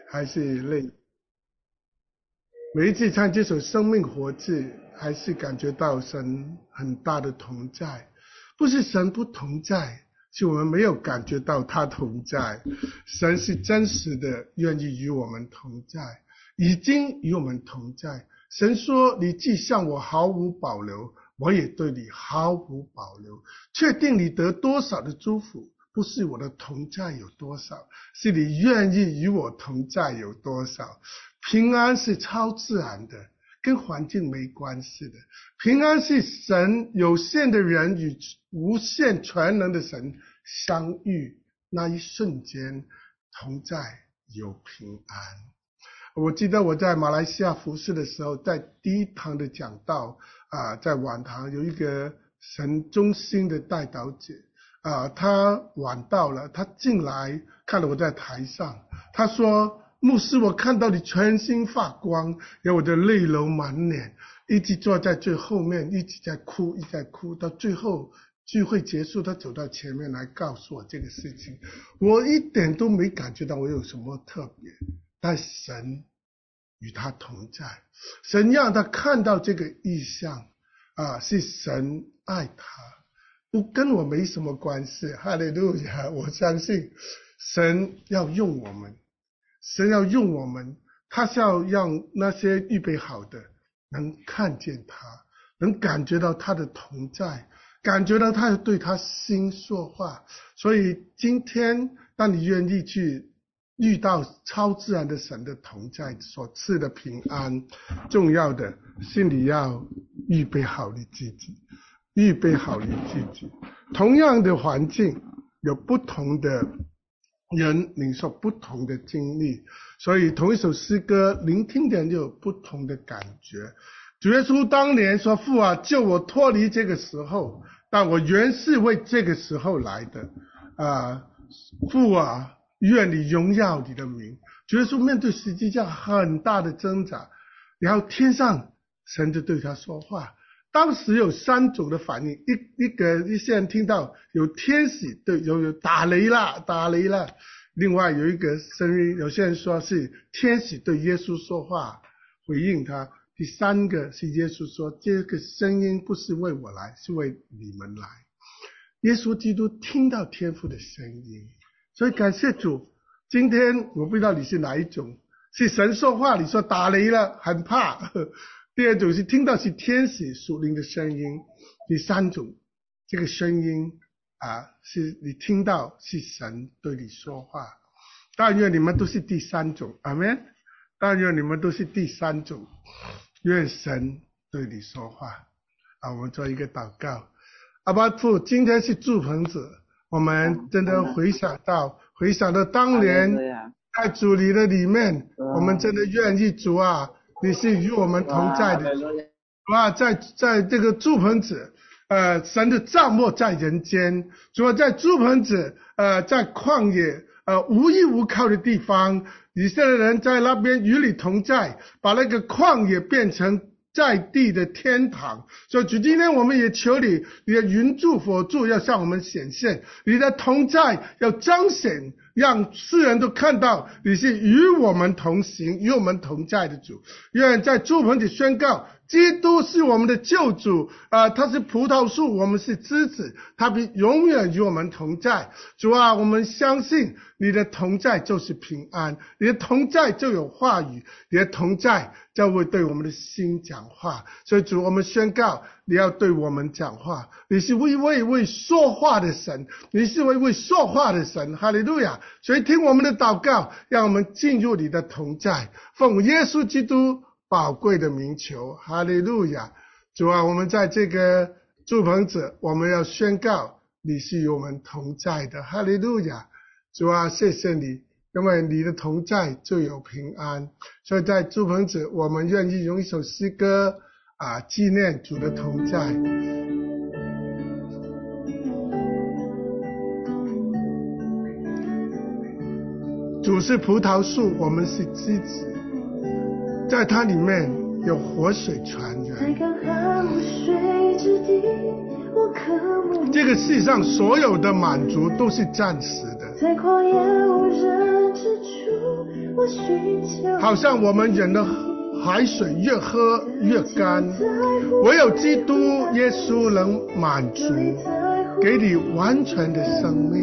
还是累。每一次唱这首《生命活着》，还是感觉到神很大的同在。不是神不同在，是我们没有感觉到他同在。神是真实的愿意与我们同在，已经与我们同在。神说，你既向我毫无保留，我也对你毫无保留。确定你得多少的祝福，不是我的同在有多少，是你愿意与我同在有多少。平安是超自然的，跟环境没关系的。平安是神有限的人与无限全能的神相遇，那一瞬间同在有平安。我记得我在马来西亚服事的时候，在第一堂的讲道在晚堂有一个神中心的代祷者他晚到了，他进来看到我在台上，他说，牧师，我看到你全身发光，有我的泪流满脸，一直坐在最后面，一直在哭，一直在哭，到最后聚会结束，他走到前面来告诉我这个事情。我一点都没感觉到我有什么特别，但神与他同在，神让他看到这个异象是神爱他，不跟我没什么关系。哈利路亚！我相信神要用我们，神要用我们，他是要让那些预备好的能看见他，能感觉到他的同在，感觉到他对他心说话。所以今天当你愿意去遇到超自然的神的同在所赐的平安，重要的是你要预备好你自己，预备好你自己。同样的环境，有不同的人领受不同的经历，所以同一首诗歌聆听的人就有不同的感觉。主耶稣当年说，父啊，救我脱离这个时候，但我原是为这个时候来的父啊，愿你荣耀你的名。主耶稣面对十字架很大的挣扎，然后天上神就对他说话。当时有三种的反应，一些人听到有天使对有打雷了，另外有一个声音，有些人说是天使对耶稣说话回应他，第三个是耶稣说，这个声音不是为我来，是为你们来。耶稣基督听到天父的声音，所以感谢主。今天我不知道你是哪一种，是神说话，你说打雷了很怕，第二种是听到是天使属灵的声音，第三种这个声音是你听到是神对你说话。但愿你们都是第三种，阿们。但愿你们都是第三种，愿神对你说话。我们做一个祷告。阿爸父，今天是祝棚子，我们真的回想到当年在主你的里面，我们真的愿意主啊，你是与我们同在的主啊，在这个祝棚子神的帐幕在人间，主啊，在祝棚子在旷野无依无靠的地方，以色列人在那边与你同在，把那个旷野变成在地的天堂。所以主，今天我们也求你的云柱火柱要向我们显现，你的同在要彰显，让世人都看到你是与我们同行，与我们同在的主。愿在祝棚子宣告，基督是我们的救主他是葡萄树，我们是枝子，他必永远与我们同在。主啊，我们相信你的同在就是平安，你的同在就有话语，你的同在就会对我们的心讲话。所以主，我们宣告你要对我们讲话，你是为说话的神，你是为说话的神。哈利路亚！所以听我们的祷告，让我们进入你的同在，奉耶稣基督宝贵的名求，哈利路亚！主啊，我们在这个祝棚子，我们要宣告你是与我们同在的，哈利路亚！主啊，谢谢你，因为你的同在就有平安。所以在祝棚子，我们愿意用一首诗歌纪念主的同在。主是葡萄树，我们是枝子，在它里面有活水泉源。这个世上所有的满足都是暂时的，在旷野无人之处， 好像我们人的海水越喝越干，唯有基督耶稣能满足，给你完全的生命。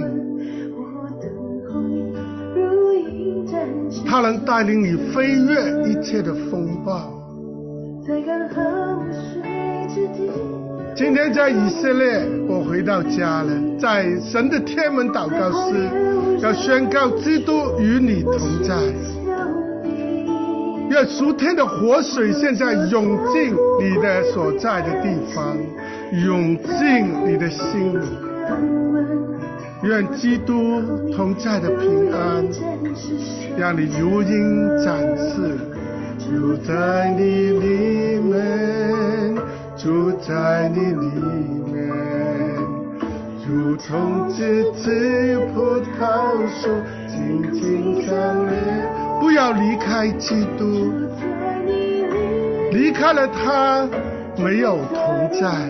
他能带领你飞越一切的风暴。今天在以色列，我回到家了，在神的天门祷告室，要宣告基督与你同在。愿属天的活水现在涌进你的所在的地方，涌进你的心里。愿基督同在的平安，让你如鹰展翅，住在你里面，住在你里面，如同枝子葡萄树紧紧相连。不要离开基督，离开了他没有同在，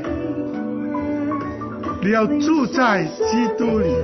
你要住在基督里。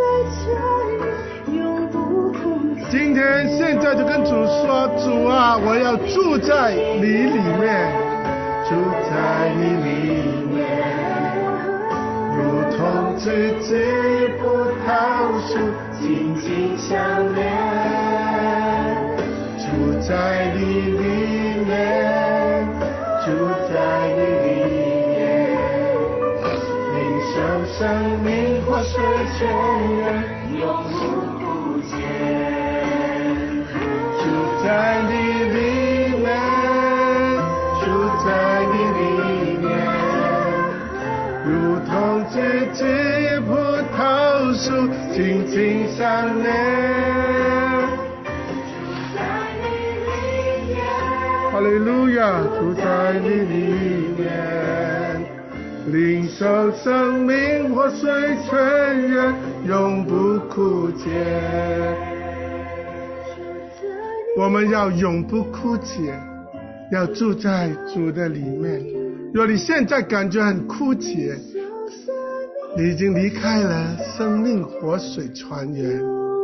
今天现在就跟主说，主啊，我要住在你里面，住在你里面，如同枝子葡萄树紧紧相连。住在你里面，住在你里面，领受生命活水泉源，永不枯竭。住在你里面，住在你里面，如同枝子葡萄树紧紧相连。哈利路亚，住在你里面，领受生命活水泉源，永不枯竭。我们要永不枯竭，要住在主的里面。若你现在感觉很枯竭，你已经离开了生命活水泉源，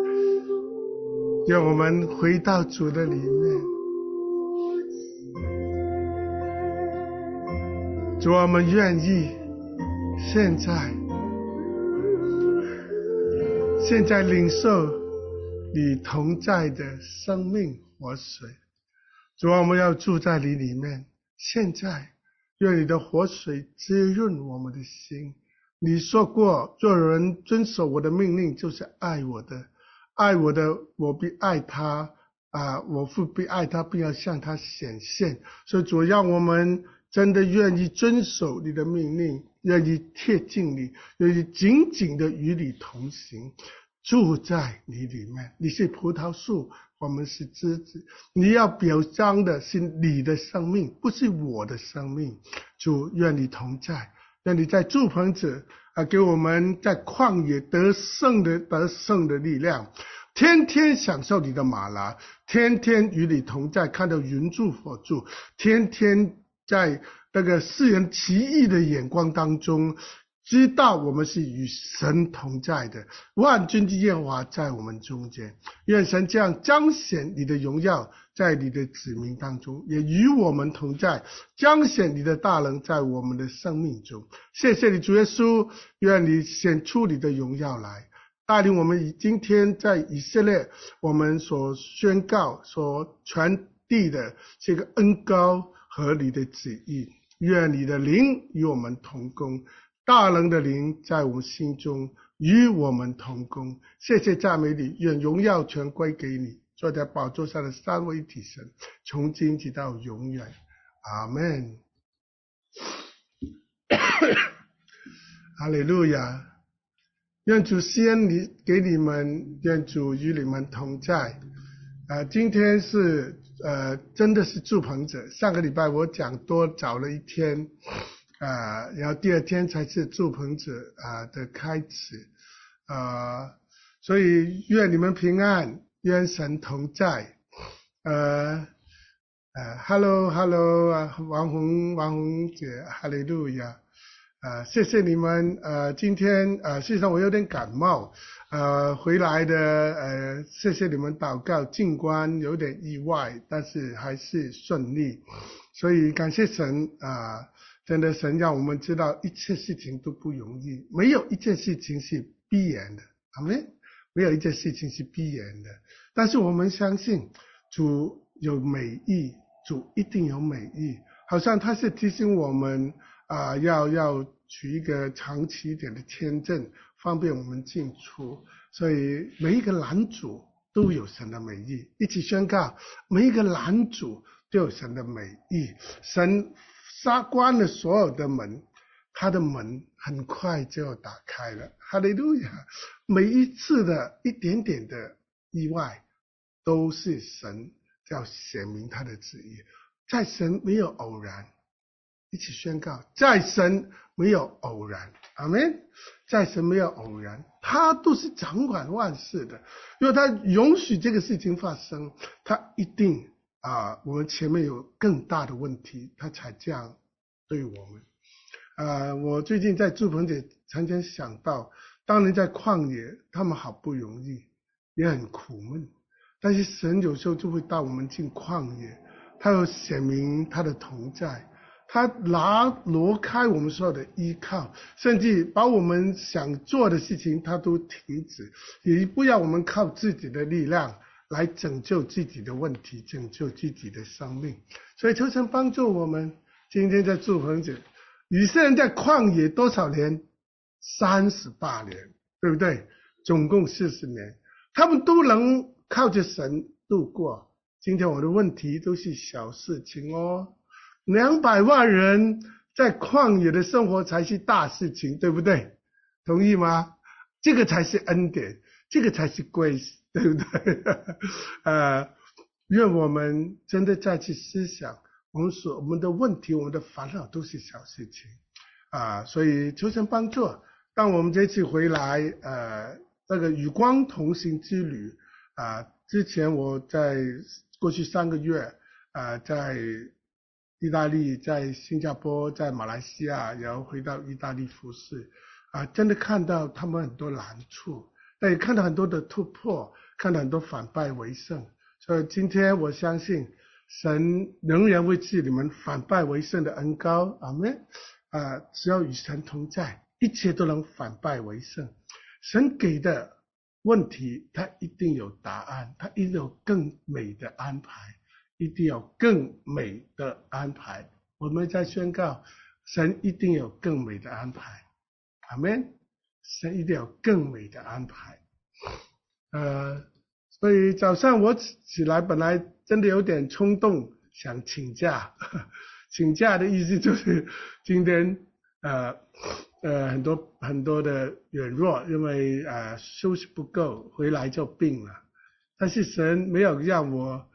让我们回到主的里面。主，我们愿意现在领受你同在的生命活水。主，我们要住在你里面，现在愿你的活水滋润我们的心。你说过，若有人遵守我的命令，就是爱我的，爱我的，我必爱他，我父必爱他，并要向他显现。所以主，让我们真的愿意遵守你的命令，愿意贴近你，愿意紧紧的与你同行，住在你里面。你是葡萄树，我们是枝子，你要表彰的是你的生命，不是我的生命。主，愿你同在，愿你在祝棚子给我们在旷野得胜的力量，天天享受你的玛拿，天天与你同在，看到云柱火柱，天天在那个世人奇异的眼光当中，知道我们是与神同在的，万军之耶和华在我们中间。愿神这样彰显你的荣耀在你的子民当中，也与我们同在，彰显你的大能在我们的生命中。谢谢你主耶稣，愿你显出你的荣耀来，带领我们今天在以色列我们所宣告所传递的这个恩膏和你的旨意。愿你的灵与我们同工，大能的灵在我们心中与我们同工。谢谢赞美你，愿荣耀全归给你，坐在宝座上的三位一体神，从今直到永远。阿们。哈利路亚。愿主施恩给你们，愿主与你们同在。今天是真的是祝棚者，上个礼拜我讲多早了一天，然后第二天才是祝棚者的开始，所以愿你们平安，愿神同在。Hello， 王红姐，哈利路亚。 谢谢你们。今天事实上我有点感冒，回来的谢谢你们祷告，尽管有点意外，但是还是顺利，所以感谢神真的神让我们知道一切事情都不容易，没有一件事情是必然的，阿们，没有一件事情是必然的，但是我们相信主有美意，主一定有美意，好像他是提醒我们要取一个长期一点的签证，方便我们进出，所以每一个拦阻都有神的美意，一起宣告每一个拦阻都有神的美意。神关了所有的门，他的门很快就要打开了，哈利路亚。每一次的一点点的意外都是神要显明他的旨意，在神没有偶然，一起宣告在神没有偶然，阿们。在神没有偶然，他都是掌管万事的，因为他允许这个事情发生，他一定我们前面有更大的问题，他才这样对我们。我最近在祝棚姐常常想到，当年在旷野，他们好不容易，也很苦闷，但是神有时候就会带我们进旷野，他有显明他的同在，他挪开我们所有的依靠，甚至把我们想做的事情他都停止，也不要我们靠自己的力量来拯救自己的问题，拯救自己的生命。所以求神帮助我们。今天在祝棚节，以色列人在旷野多少年？38年，对不对？总共40年，他们都能靠着神度过。今天我的问题都是小事情哦，200万人在旷野的生活才是大事情，对不对？同意吗？这个才是恩典，这个才是grace，对不对？愿我们真的再去思想，我们的问题，我们的烦恼都是小事情所以求神帮助。当我们这次回来这个与光同行之旅之前我在过去3个月在意大利，在新加坡，在马来西亚，然后回到意大利服侍真的看到他们很多难处，但也看到很多的突破，看到很多反败为胜。所以今天我相信神仍然会赐你们反败为胜的恩膏，阿们。只要与神同在，一切都能反败为胜。神给的问题他一定有答案，他一定有更美的安排，一定有更美的安排。我们在宣告神一定有更美的安排，阿们。神一定有更美的安排。所以早上我起来本来真的有点冲动想请假，请假的意思就是今天很多的软弱，因为休息不够，回来就病了。但是神没有让我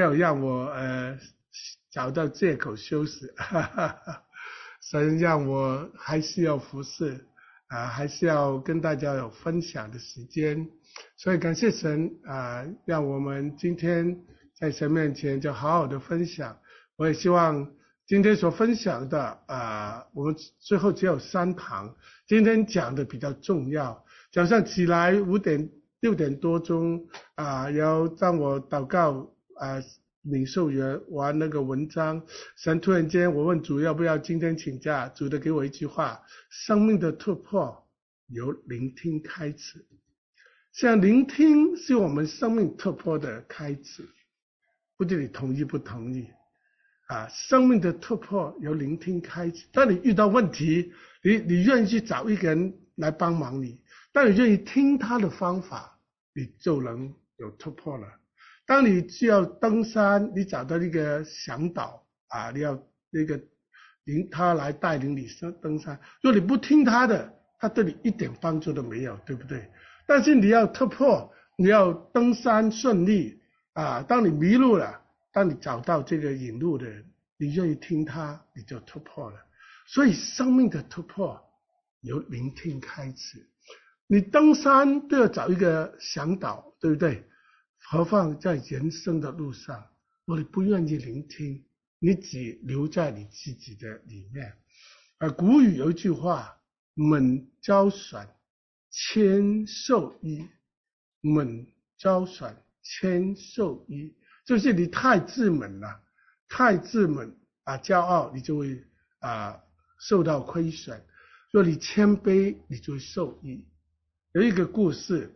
找到借口休息，神让我还是要服侍还是要跟大家有分享的时间。所以感谢神让我们今天在神面前就好好的分享。我也希望今天所分享的我们最后只有3堂，今天讲的比较重要。早上起来6点多钟然后当我祷告领受完那个文章，神突然间我问主要不要今天请假，主的给我一句话：生命的突破由聆听开始。像聆听是我们生命突破的开始，不知你同意不同意生命的突破由聆听开始。当你遇到问题，你愿意去找一个人来帮忙你，当你愿意听他的方法，你就能有突破了。当你需要登山，你找到一个向导你要他来带领你登山，如果你不听他的，他对你一点帮助都没有，对不对？但是你要突破，你要登山顺利当你迷路了，当你找到这个引路的人，你愿意听他，你就突破了。所以生命的突破由聆听开始。你登山都要找一个向导，对不对？何况在人生的路上，如果你不愿意聆听，你只留在你自己的里面古语有一句话，猛招损，谦受益。猛招损，谦受益，就是你太自满了，太自满骄傲，你就会受到亏损。若你谦卑，你就会受益。有一个故事，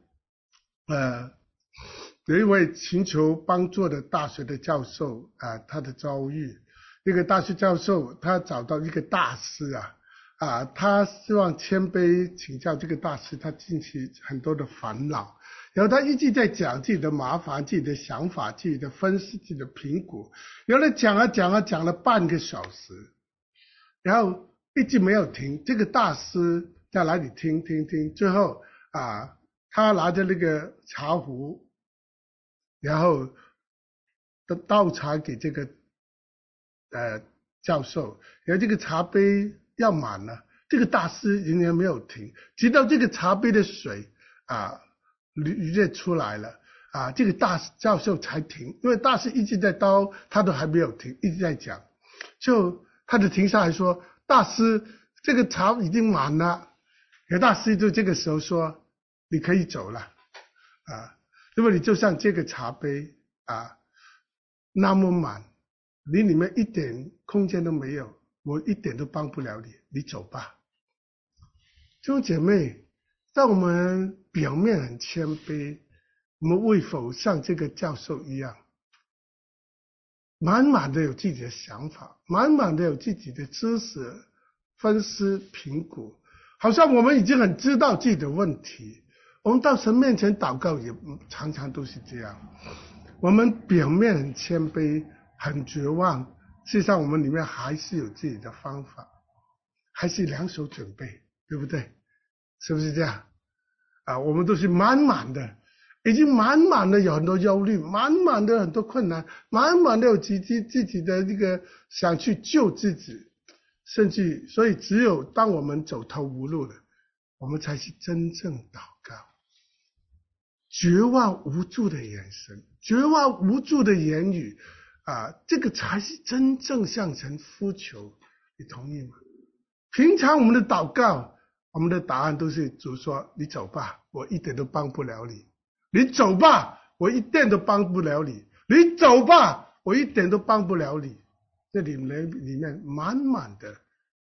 有一位寻求帮助的大学的教授他的遭遇。一个大学教授他找到一个大师他希望谦卑请教这个大师他近期很多的烦恼，然后他一直在讲自己的麻烦、自己的想法、自己的分析、自己的评估，然后讲了半个小时，然后一直没有停。这个大师在那里听，最后他拿着那个茶壶，然后倒茶给这个教授，然后这个茶杯要满了，这个大师仍然没有停，直到这个茶杯的水流出来了这个大教授才停，因为大师一直在倒，他都还没有停，一直在讲，就他就停下来说，大师这个茶已经满了，然后大师就这个时候说，你可以走了如果你就像这个茶杯那么满，你里面一点空间都没有，我一点都帮不了你，你走吧。弟兄姐妹，当我们表面很谦卑，我们会否像这个教授一样，满满的有自己的想法，满满的有自己的知识分析评估，好像我们已经很知道自己的问题。我们到神面前祷告也常常都是这样，我们表面很谦卑很绝望，事实上我们里面还是有自己的方法，还是两手准备，对不对？是不是这样我们都是满满的，已经满满的有很多忧虑，满满的很多困难，满满的有自己的这个想去救自己，甚至所以只有当我们走投无路了，我们才是真正祷告。绝望无助的眼神，绝望无助的言语这个才是真正向神呼求，你同意吗？平常我们的祷告，我们的答案都是主说，你走吧，我一点都帮不了你，你走吧，我一点都帮不了你，你走吧，我一点都帮不了你。这里面满满的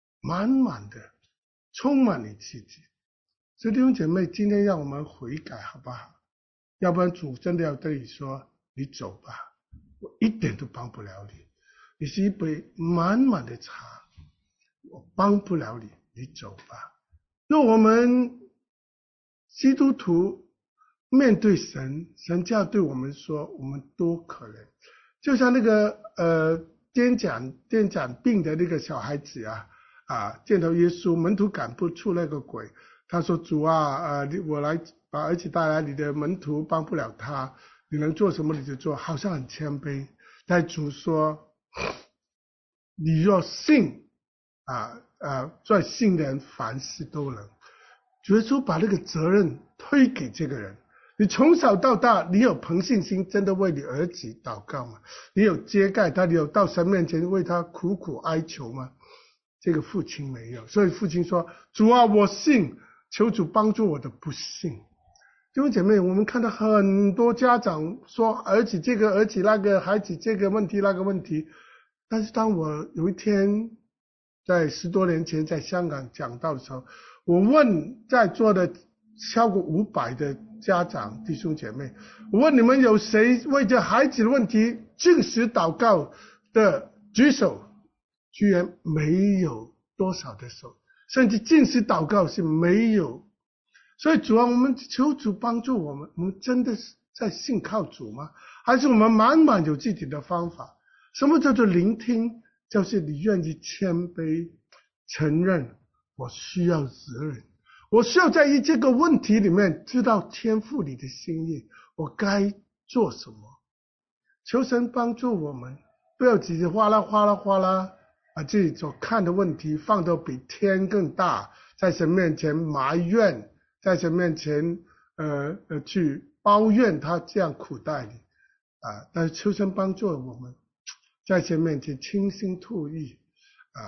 充满你自己。所以弟兄姐妹，今天让我们悔改好不好？要不然主真的要对你说，你走吧，我一点都帮不了你，你是一杯满满的茶，我帮不了你，你走吧。若我们基督徒面对神，神就要对我们说，我们多可怜。就像那个癫痫病的那个小孩子见到耶稣，门徒赶不出那个鬼，他说，主我来把儿子带来，你的门徒帮不了他，你能做什么你就做，好像很谦卑。但主说，你若信在信的人凡事都能。主耶稣把那个责任推给这个人，你从小到大，你有凭信心真的为你儿子祷告吗？你有揭盖他，你有到神面前为他苦苦哀求吗？这个父亲没有，所以父亲说，主啊，我信，求主帮助我的不信。弟兄姐妹，我们看到很多家长说儿子这个儿子那个，孩子这个问题那个问题，但是当我有一天在10多年前在香港讲道的时候，我问在座的超过500的家长弟兄姐妹，我问你们有谁为着孩子的问题禁食祷告的举手，居然没有多少的手，甚至禁食祷告是没有。所以主啊，我们求主帮助我们，我们真的是在信靠主吗？还是我们满满有自己的方法？什么叫做聆听？就是你愿意谦卑承认我需要责任，我需要在意这个问题里面知道天父你的心意，我该做什么。求神帮助我们，不要只是哗啦把自己所看的问题放到比天更大，在神面前埋怨，在神面前去抱怨他这样苦待你但是求神帮助我们在神面前倾心吐意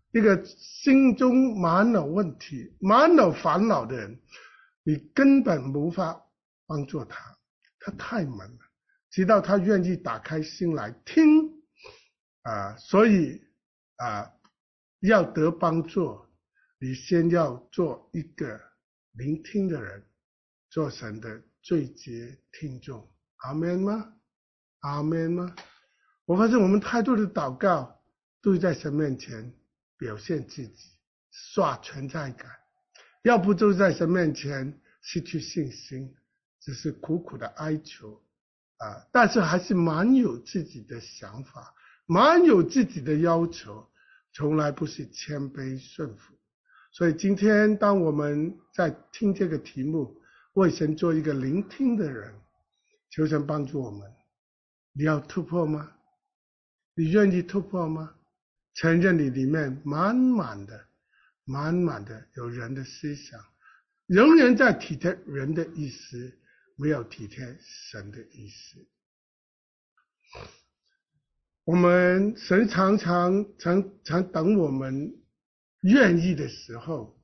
一个心中满有问题、满有烦恼的人，你根本无法帮助他，他太闷了。直到他愿意打开心来听所以要得帮助，你先要做一个聆听的人，做神的最佳听众。阿们吗？阿们吗？我发现我们太多的祷告都是在神面前表现自己，刷存在感，要不就在神面前失去信心，只是苦苦的哀求但是还是蛮有自己的想法，蛮有自己的要求，从来不是谦卑顺服。所以今天当我们在听这个题目，为神做一个聆听的人，求神帮助我们。你要突破吗？你愿意突破吗？承认你里面满满的有人的思想，仍然在体贴人的意思，没有体贴神的意思。我们神常等我们愿意的时候，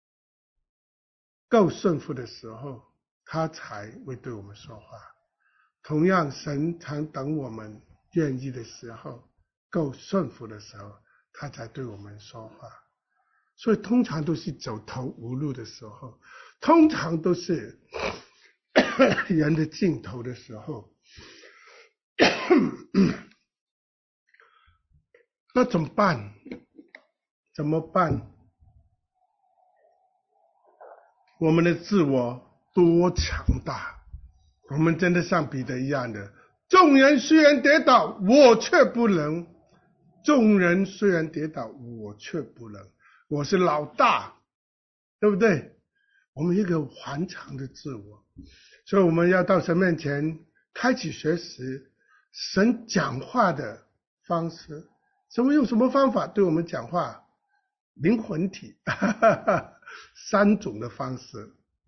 够顺服的时候，他才会对我们说话。同样，神常等我们愿意的时候，够顺服的时候，他才对我们说话。所以通常都是走投无路的时候，通常都是人的尽头的时候。那怎么办？怎么办？我们的自我多强大，我们真的像彼得一样的，众人虽然跌倒，我却不能。众人虽然跌倒，我却不能。我是老大，对不对？我们一个顽强的自我，所以我们要到神面前开启学习神讲话的方式。神会用什么方法对我们讲话？灵魂体3种的方式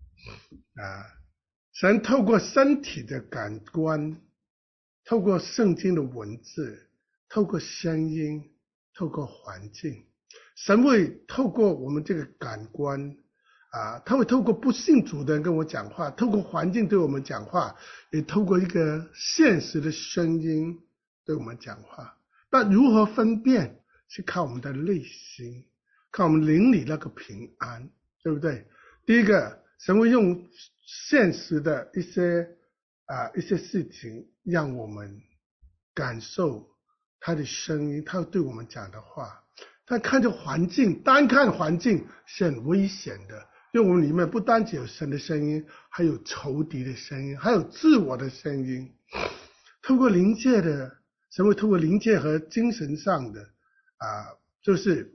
神透过身体的感官，透过圣经的文字，透过声音，透过环境。神会透过我们这个感官他会透过不信主的人跟我讲话，透过环境对我们讲话，也透过一个现实的声音对我们讲话。那如何分辨？是靠我们的内心，靠我们灵里那个平安，对不对？第一个，神会用现实的一些事情，让我们感受他的声音，他对我们讲的话。但看着环境，单看环境是很危险的，因为我们里面不单只有神的声音，还有仇敌的声音，还有自我的声音。透过灵界的，神会透过灵界和精神上的就是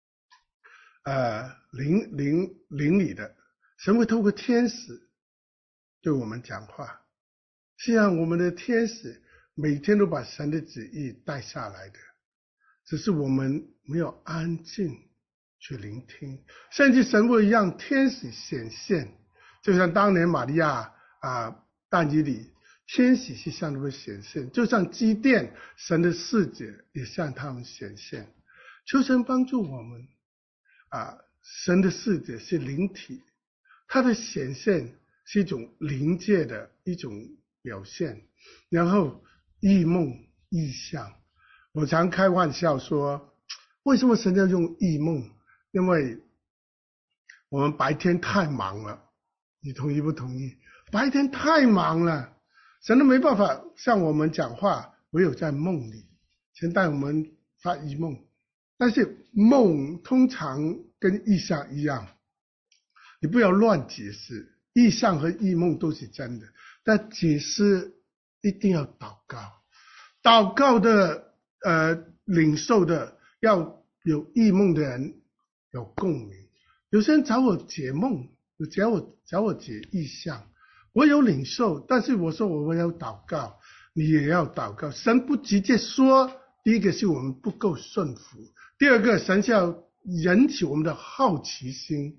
灵里的，神会透过天使对我们讲话。实际上我们的天使每天都把神的旨意带下来的，只是我们没有安静去聆听。甚至神会让天使显现，就像当年玛利亚但以理，天使是向他们显现，就像基甸，神的使者也向他们显现。求神帮助我们神的使者是灵体，它的显现是一种灵界的一种表现。然后异梦异象，我常开玩笑说，为什么神要用异梦？因为我们白天太忙了，你同意不同意？白天太忙了，神都没办法向我们讲话，唯有在梦里先带我们发异梦。但是梦通常跟异象一样，你不要乱解释，异象和异梦都是真的，但解释一定要祷告。祷告的领受的，要有异梦的人有共鸣。有些人找我解梦，找我解异象，我有领受，但是我说我要祷告，你也要祷告。神不直接说，第一个是我们不够顺服，第二个神是要引起我们的好奇心，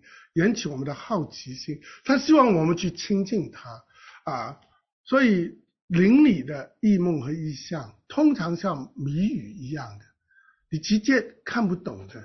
他希望我们去亲近他所以灵里的异梦和异象通常像谜语一样的，你直接看不懂的，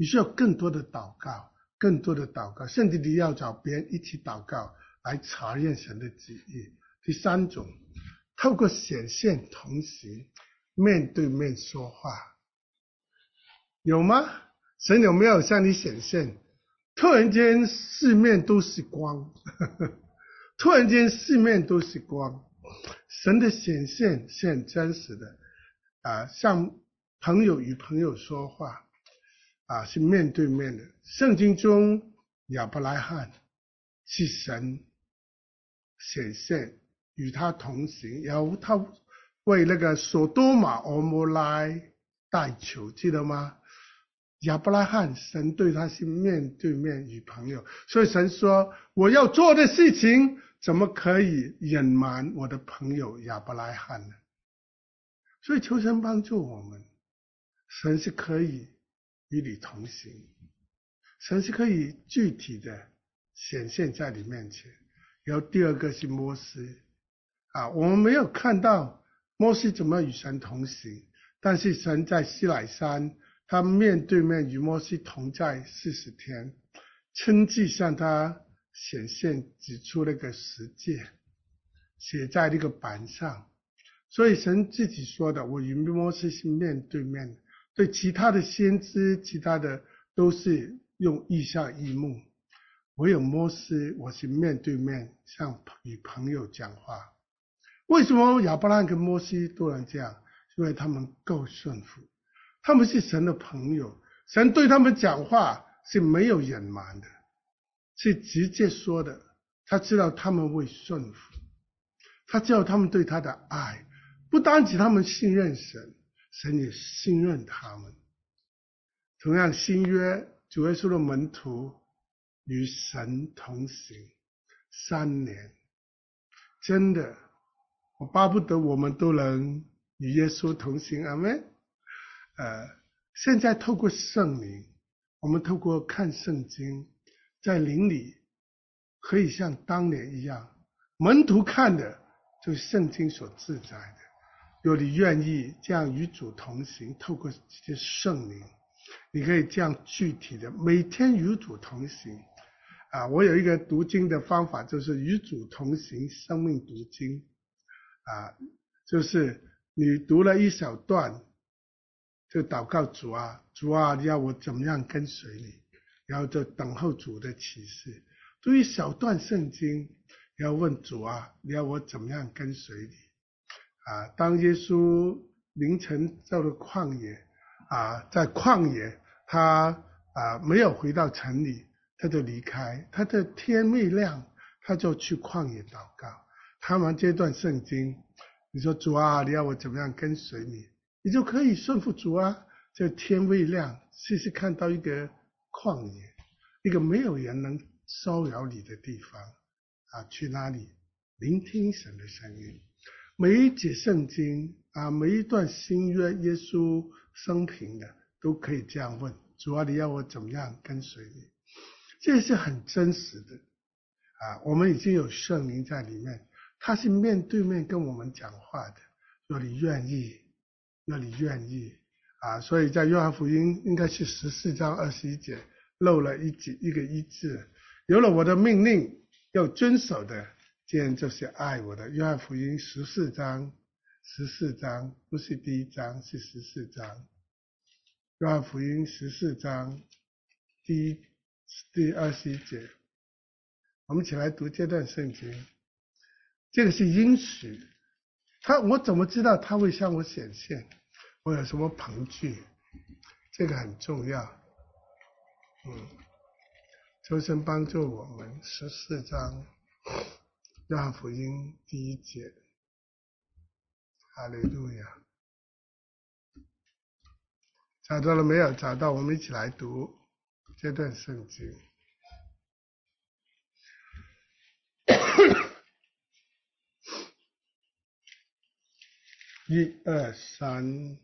你需要更多的祷告，更多的祷告，甚至你要找别人一起祷告来查验神的旨意。第三种，透过显现同行，面对面说话，有吗？神有没有向你显现？突然间四面都是光，突然间四面都是光。神的显现是很真实的像朋友与朋友说话是面对面的。圣经中亚伯拉罕是神显现与他同行，然后他为那个所多玛俄摩拉代求，记得吗？亚伯拉罕神对他是面对面与朋友，所以神说我要做的事情怎么可以隐瞒我的朋友亚伯拉罕呢？所以求神帮助我们，神是可以与你同行，神是可以具体的显现在你面前。然后第二个是摩西我们没有看到摩西怎么与神同行，但是神在西乃山他面对面与摩西同在40天，亲自向他显现，指出那个十诫，写在那个板上。所以神自己说的，我与摩西是面对面的。对其他的先知，其他的都是用异象异目，唯有摩西我是面对面像与朋友讲话。为什么亚伯拉罕跟摩西都能这样？因为他们够顺服，他们是神的朋友，神对他们讲话是没有隐瞒的，是直接说的。他知道他们会顺服，他知道他们对他的爱，不单止他们信任神，神也信任他们。同样新约主耶稣的门徒与神同行3年，真的我巴不得我们都能与耶稣同行，阿们。现在透过圣灵，我们透过看圣经，在灵里可以像当年一样，门徒看的就是圣经所记载的。如果你愿意这样与主同行，透过这些圣灵，你可以这样具体的每天与主同行我有一个读经的方法，就是与主同行生命读经就是你读了一小段就祷告主你要我怎么样跟随你，然后就等候主的启示。读一小段圣经，然后问主你要我怎么样跟随你当耶稣凌晨到了旷野在旷野他没有回到城里，他就离开，他的天未亮他就去旷野祷告。看完这段圣经，你说主你要我怎么样跟随你，你就可以顺服主这天未亮试试看到一个旷野，一个没有人能骚扰你的地方去那里聆听神的声音。每一节圣经每一段新约耶稣生平的都可以这样问，主你要我怎么样跟随你。这是很真实的我们已经有圣灵在里面，他是面对面跟我们讲话的。若你愿意所以在约翰福音应该是14章21节漏了一个一字，有了我的命令要遵守的，这样就是爱我的。约翰福音14章不是第1章，是14章。约翰福音14章第21节，我们一起来读这段圣经。这个是应许，我怎么知道他会向我显现？我有什么凭据？这个很重要。求神帮助我们。14章约翰福音第1节，哈利路亚。找到了没有？找到，我们一起来读这段圣经。1、2、3，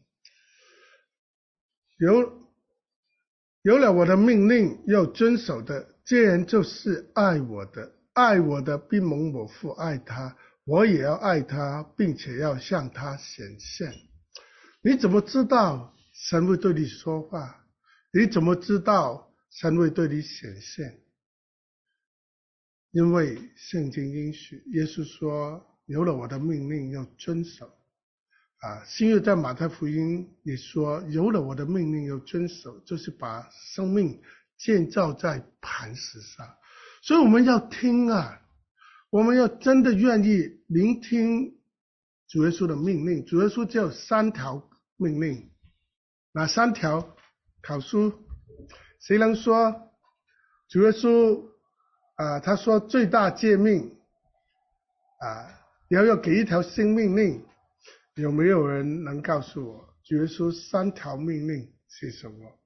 有了我的命令要遵守的，这人就是爱我的。爱我的必蒙我父爱他，我也要爱他，并且要向他显现。你怎么知道神会对你说话？ 你怎么知道神会对你显现？因为圣经应许，耶稣说有了我的命令要遵守。新约在马太福音也说有了我的命令要遵守，就是把生命建造在磐石上。所以我们要听我们要真的愿意聆听主耶稣的命令。主耶稣只有3条命令，哪3条？考书谁能说？主耶稣他说最大诫命要给一条新命令，有没有人能告诉我主耶稣3条命令是什么？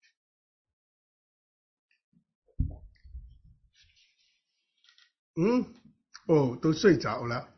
都睡着了。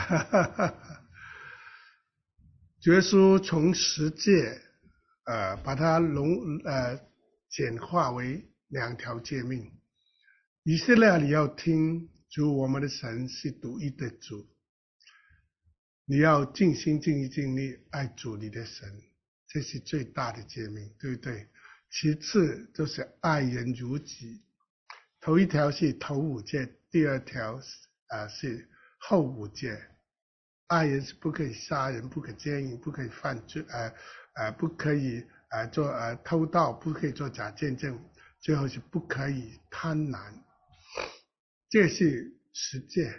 主耶稣从10诫把它简化为2条诫命。以色列你要听，主我们的神是独一的主，你要尽心尽意尽力爱主你的神，这是最大的诫命，对不对？其次就是爱人如己，头1条是头5诫，第2条是后5诫。爱人是不可以杀人，不可奸淫，不可以犯罪，不可以做偷盗，不可以做假见证，最后是不可以贪婪。这是10诫。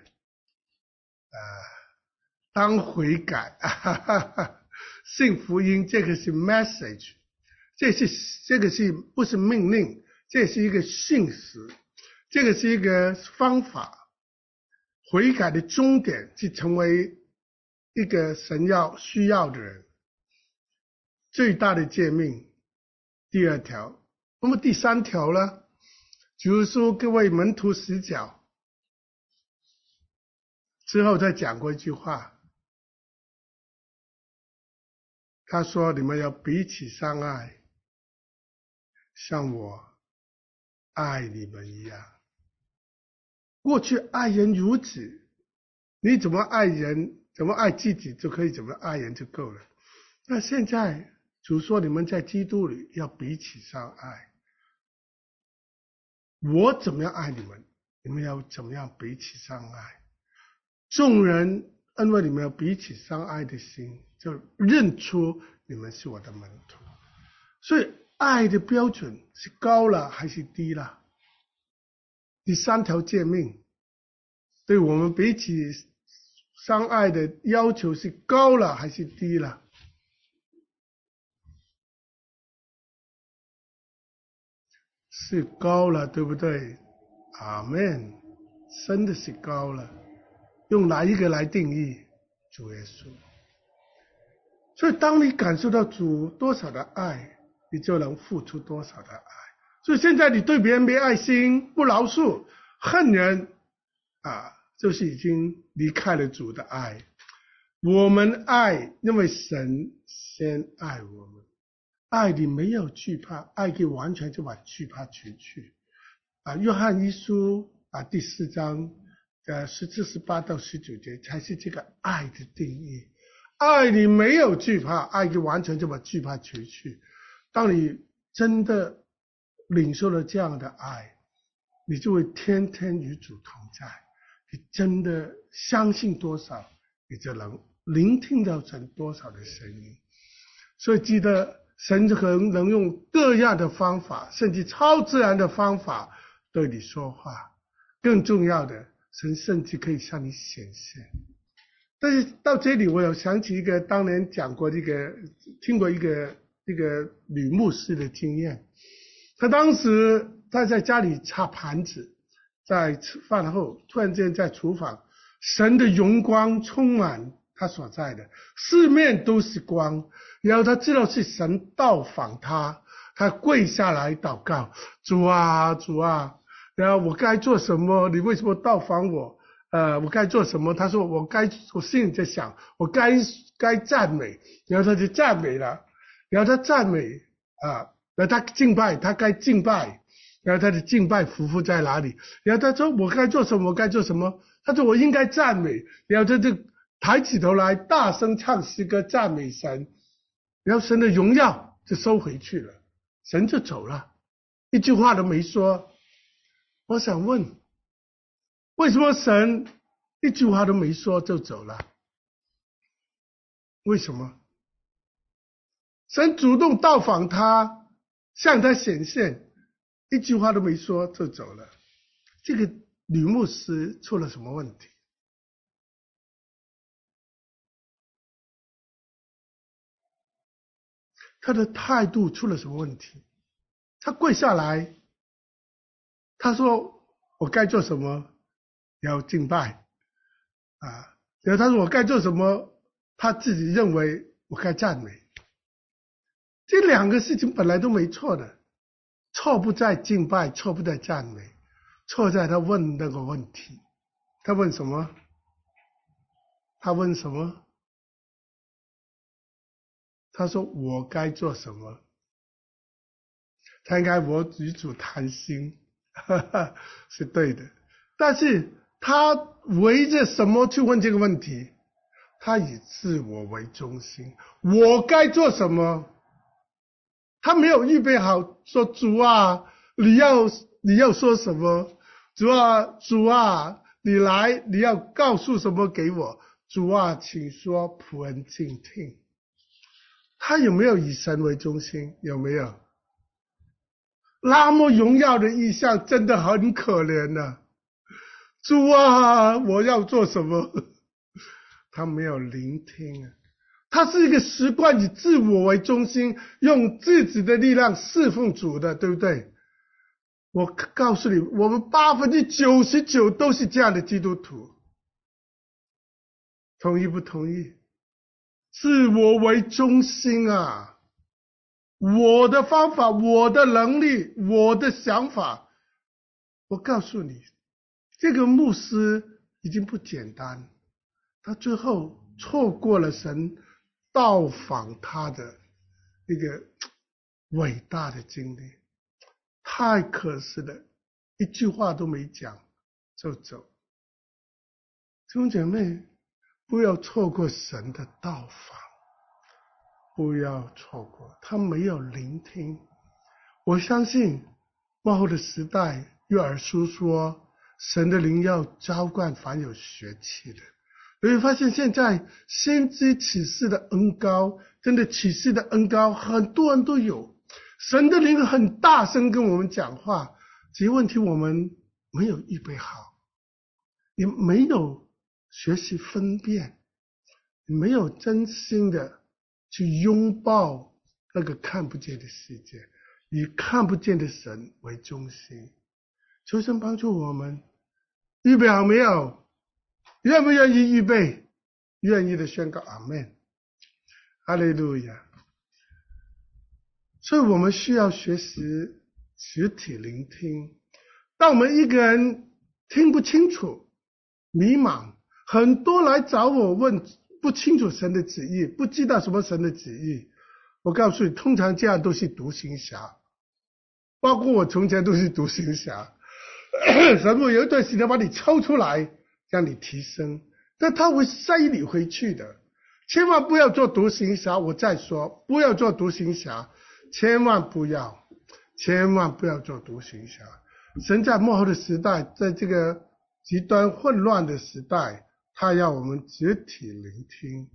当悔改，信福音，这个是 message， 这个是不是命令？这是一个信实，这个是一个方法。悔改的终点是成为一个神需要的人。最大的诫命，第2条。那么第3条呢？主耶稣各位门徒洗脚之后再讲过一句话，他说你们要彼此相爱，像我爱你们一样。过去爱人如己，你怎么爱人，怎么爱自己就可以怎么爱人就够了。那现在主说你们在基督里要彼此相爱，我怎么样爱你们，你们要怎么样彼此相爱。众人因为你们有彼此相爱的心，就认出你们是我的门徒。所以爱的标准是高了还是低了？第3条诫命对我们彼此相爱的要求是高了还是低了？是高了，对不对？阿们，真的是高了。用哪一个来定义？主耶稣。所以当你感受到主多少的爱，你就能付出多少的爱。所以现在你对别人没爱心，不饶恕，恨人就是已经离开了主的爱。我们爱，因为神先爱我们。爱里没有惧怕，爱可以完全就把惧怕除去。约翰一书第4章17、18到19节才是这个爱的定义。爱里没有惧怕，爱可以完全就把惧怕除去。当你真的领受了这样的爱，你就会天天与主同在。你真的相信多少，你就能聆听到神多少的声音。所以记得神可能用各样的方法，甚至超自然的方法对你说话。更重要的，神甚至可以向你显现。但是到这里我有想起一个当年讲过听过一个女牧师的经验。她当时她在家里擦盘子，在吃饭后突然间在厨房，神的荣光充满她所在的，四面都是光。然后她知道是神到访她，她跪下来祷告，主啊主啊，然后我该做什么？你为什么到访我？我该做什么？他说我心里在想，我该赞美。然后他就赞美了，然后他赞美然后他敬拜，他该敬拜，然后他的敬拜匍匐在哪里？然后他说我该做什么？我该做什么？他说我应该赞美。然后他就抬起头来，大声唱诗歌赞美神，然后神的荣耀就收回去了。 神就走了，一句话都没说。我想问，为什么神一句话都没说就走了？为什么？神主动到访他，向他显现，一句话都没说就走了。这个女牧师出了什么问题？他的态度出了什么问题？他跪下来，他说我该做什么？要敬拜啊！然后他说我该做什么？他自己认为我该赞美。这两个事情本来都没错的，错不在敬拜，错不在赞美，错在他问那个问题。他问什么？他问什么？他说我该做什么？他应该我与主谈心，是对的。但是他围着什么去问这个问题？他以自我为中心，我该做什么？他没有预备好说主啊，你要说什么？主啊，你来，你要告诉什么给我？主啊，请说，仆人静听。他有没有以神为中心？有没有？那么荣耀的意象真的很可怜呢。主啊，我要做什么？他没有聆听啊。他是一个习惯以自我为中心，用自己的力量侍奉主的，对不对？我告诉你，我们99%都是这样的基督徒。同意不同意？自我为中心啊！我的方法，我的能力，我的想法。我告诉你，这个牧师已经不简单，他最后错过了神到访他的一个伟大的经历，太可惜了，一句话都没讲就走。弟兄姐妹，不要错过神的到访，不要错过，他没有聆听。我相信末后的时代，约珥书说，神的灵要浇灌凡有血气的。你会发现现在先知启示的恩膏，真的启示的恩膏很多人都有，神的灵很大声跟我们讲话，只是问题我们没有预备好，也没有学习分辨，也没有真心的去拥抱那个看不见的世界，以看不见的神为中心。求神帮助我们，预备好没有？愿不愿意预备？愿意的宣告阿们，哈利路亚。所以我们需要学习实体聆听。当我们一个人听不清楚，迷茫，很多来找我问不清楚神的旨意，不知道什么神的旨意，我告诉你，通常这样都是独行侠，包括我从前都是独行侠。神会有一段时间把你抽出来，让你提升，但他会塞你回去的。千万不要做独行侠，我再说，不要做独行侠，千万不要做独行侠。神在末后的时代，在这个极端混乱的时代，他要我们集体聆听，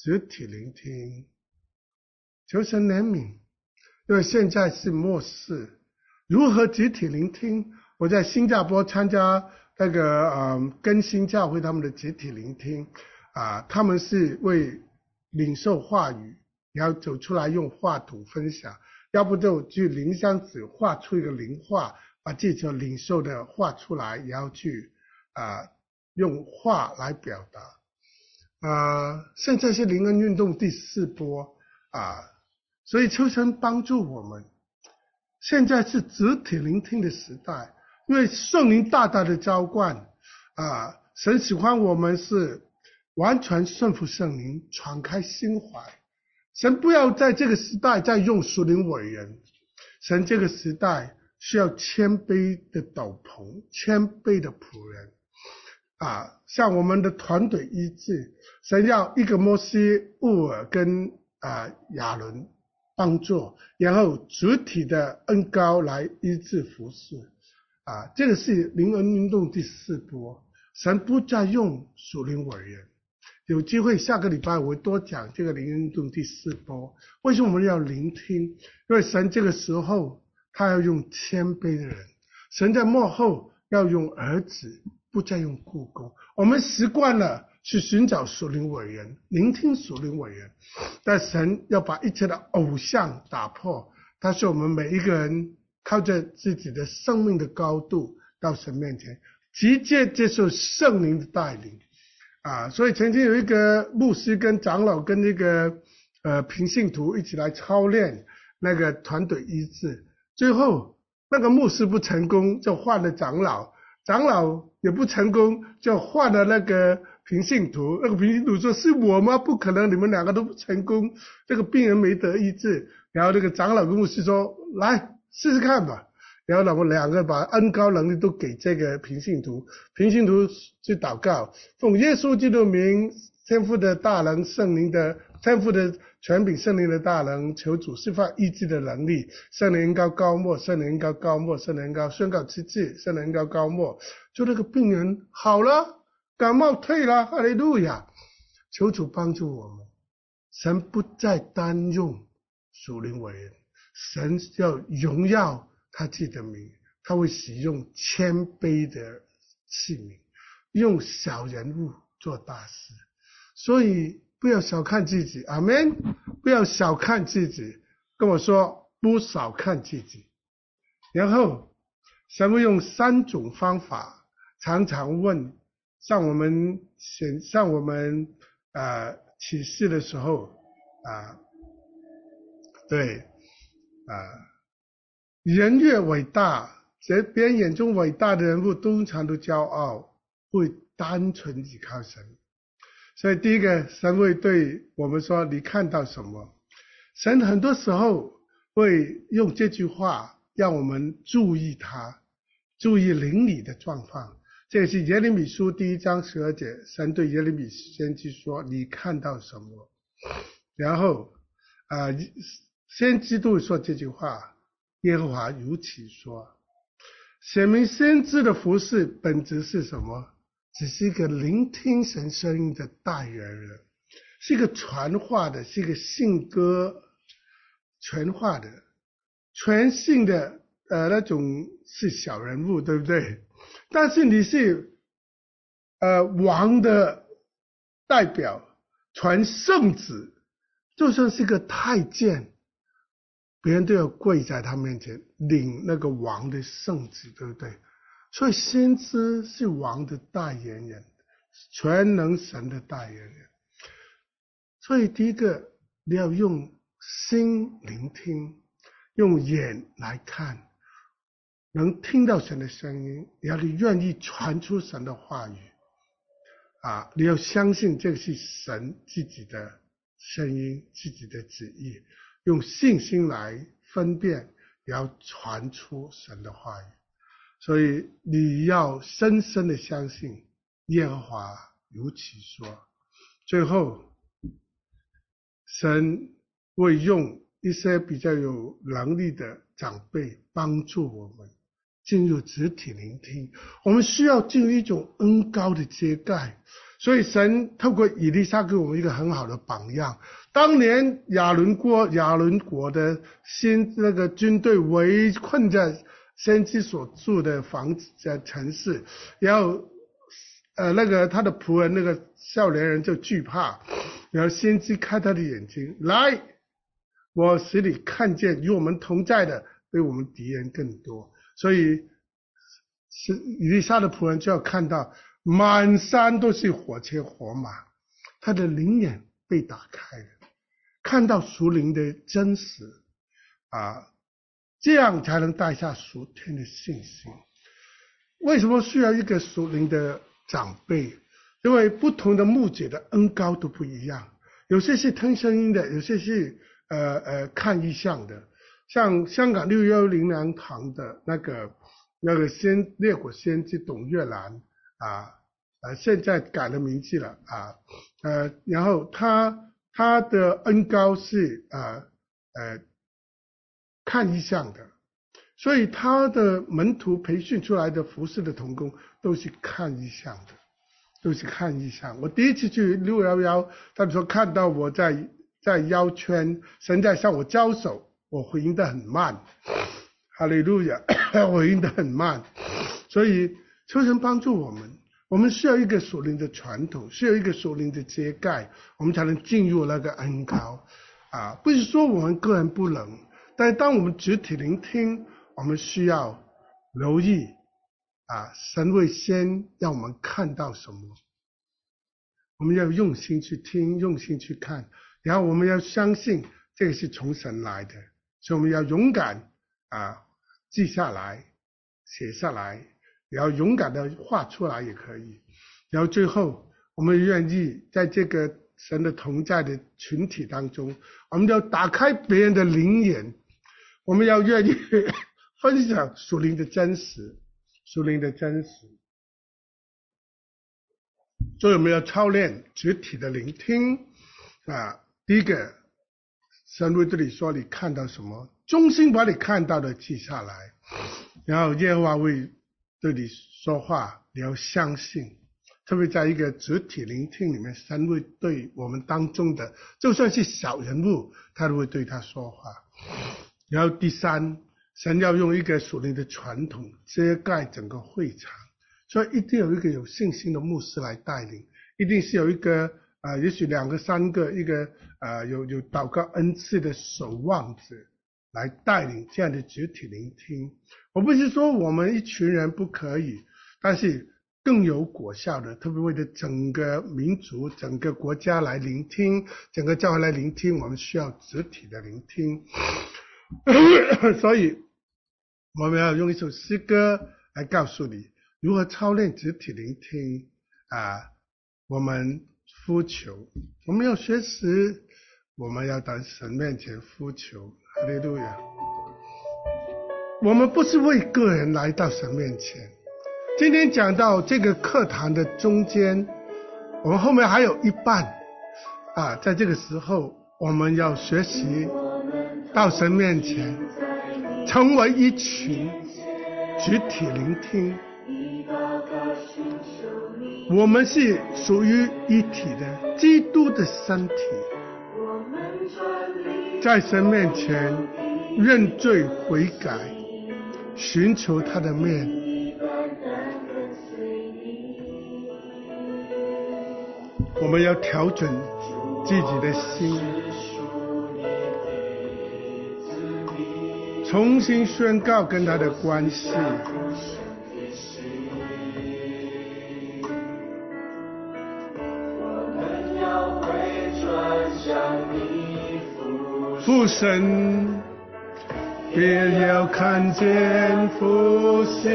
求神怜悯，因为现在是末世，如何集体聆听？我在新加坡参加那个更新教会他们的集体聆听他们是为领受话语，然后走出来用画图分享，要不就去灵箱子画出一个灵画，把自己领受的画出来，然后去用画来表达。现在是灵恩运动第4波所以求神帮助我们。现在是集体聆听的时代，因为圣灵大大的浇灌神喜欢我们是完全顺服圣灵，敞开心怀。神不要在这个时代再用属灵伟人，神这个时代需要谦卑的斗篷，谦卑的仆人像我们的团队一致，神要一个摩西、乌尔跟亚伦帮助，然后主体的恩膏来医治服侍。这个是灵恩运动第4波，神不再用属灵伟人。有机会下个礼拜我会多讲这个灵恩运动第4波。为什么我们要聆听？因为神这个时候他要用谦卑的人，神在末后要用儿子，不再用雇工。我们习惯了去寻找属灵伟人，聆听属灵伟人，但神要把一切的偶像打破。他说我们每一个人靠着自己的生命的高度到神面前，直接接受圣灵的带领。所以曾经有一个牧师跟长老跟那个平信徒一起来操练那个团队医治，最后那个牧师不成功，就换了长老，长老也不成功，就换了那个平信徒。那个平信徒说：“是我吗？不可能，你们两个都不成功，这个病人没得医治。”然后那个长老跟牧师说：“来试试看吧。”然后我们两个把恩膏能力都给这个平信徒，平信徒去祷告，奉耶稣基督名，天父的大能，圣灵的天父的权柄，圣灵的大能，求主释放医治的能力，圣灵恩膏膏抹，圣灵恩膏膏抹，圣灵恩膏宣告医治，圣灵恩膏膏抹，就那个病人好了，感冒退了，哈利路亚！求主帮助我们，神不再单用属灵伟人，神要荣耀他自己的名，他会使用谦卑的器皿，用小人物做大事。所以不要小看自己，阿们，不要小看自己，跟我说不少看自己。然后神会用3种方法，常常问，像我们启示的时候人越伟大，别人眼中伟大的人物通常都骄傲，会单纯依靠神。所以第一个，神会对我们说你看到什么。神很多时候会用这句话让我们注意他，注意灵里的状况。这也是耶利米书第1章12节，神对耶利米先知说你看到什么。然后先知都会说这句话，耶和华如此说。显明先知的服事本质是什么？只是一个聆听神声音的代言人，是一个传话的，是一个信歌传话的，传信的那种是小人物，对不对？但是你是王的代表，传圣旨，就算是个太监，别人都要跪在他面前领那个王的圣旨，对不对？所以先知是王的代言人，全能神的代言人。所以第一个，你要用心聆听，用眼来看，能听到神的声音，你要愿意传出神的话语你要相信这是神自己的声音，自己的旨意，用信心来分辨，也要传出神的话语。所以你要深深的相信耶和华如此说。最后神会用一些比较有能力的长辈帮助我们进入集体聆听。我们需要进入一种恩膏的接盖，所以神透过以利沙给我们一个很好的榜样。当年亚伦国的那个军队围困在先知所住的房子城市，然后他的仆人那个少年人就惧怕，然后先知开他的眼睛，来，我使你看见与我们同在的比我们敌人更多。所以以利沙的仆人就要看到满山都是火车火马，他的灵眼被打开了，看到属灵的真实这样才能带下属天的信心。为什么需要一个属灵的长辈？因为不同的牧者的恩膏都不一样，有些是听声音的，有些是看异象的。像香港610粮堂的那个列国先知董月兰现在改了名字了然后他的恩膏是看异象的，所以他的门徒培训出来的服侍的同工都是看异象的，都是看异象。我第一次去611，他们说看到我在腰圈，神在向我交手，我回应得很慢，哈利路亚，我回应得很慢。所以求神帮助我们，我们需要一个属灵的传统，需要一个属灵的揭盖，我们才能进入那个恩膏不是说我们个人不能，但是当我们集体聆听，我们需要留意神会先让我们看到什么，我们要用心去听，用心去看，然后我们要相信这个是从神来的，所以我们要勇敢记下来，写下来，然后勇敢的画出来也可以，然后最后我们愿意在这个神的同在的群体当中，我们要打开别人的灵眼，我们要愿意分享属灵的真实，属灵的真实。所以我们要操练集体的聆听第一个，神会对你说你看到什么，忠心把你看到的记下来，然后耶和华会对你说话，你要相信。特别在一个集体聆听里面，神会对我们当中的就算是小人物，他都会对他说话。然后第三，神要用一个属灵的传统遮盖整个会场，所以一定有一个有信心的牧师来带领，一定是有一个也许2个3个，一个有祷告恩赐的守望者来带领这样的集体聆听。我不是说我们一群人不可以，但是更有果效的，特别为了整个民族整个国家来聆听，整个教会来聆听，我们需要集体的聆听所以我们要用一首诗歌来告诉你如何操练集体聆听我们呼求，我们要学习，我们要到神面前呼求，哈利路亚。我们不是为个人来到神面前，今天讲到这个课堂的中间，我们后面还有一半在这个时候我们要学习到神面前，成为一群集体聆听，我们是属于一体的，基督的身体，在神面前认罪悔改，寻求他的面。我们要调整自己的心，重新宣告跟他的关系。父神，别要看见父神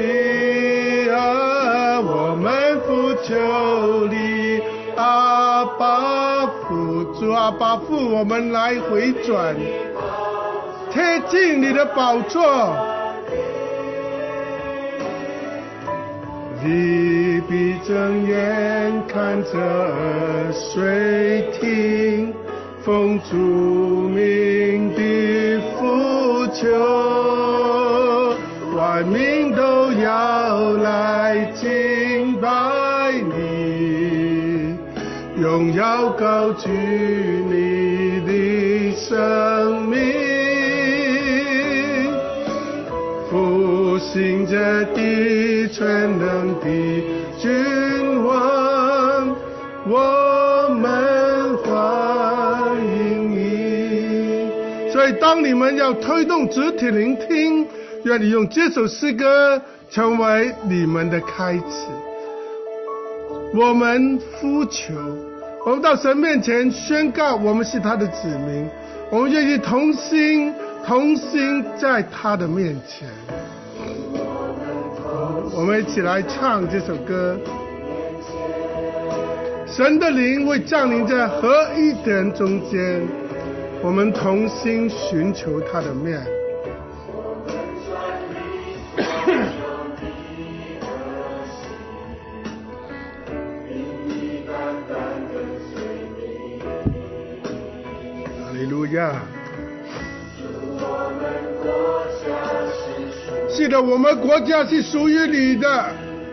我们呼求你，阿爸父，主阿爸父，我们来回转，贴近你的宝座。你闭睁眼看着水听，奉主名的呼求，万民都要来敬拜你，荣耀高举你的生命，复兴着的全能的君王，我们欢迎你。所以当你们要推动集体聆听，愿你用这首诗歌成为你们的开始。我们呼求，我们到神面前宣告我们是他的子民，我们愿意同心在他的面前。我们一起来唱这首歌。神的灵会降临在合一的人中间，我们同心寻求他的面。哈利路亚。 是的，我们国家是属于你的，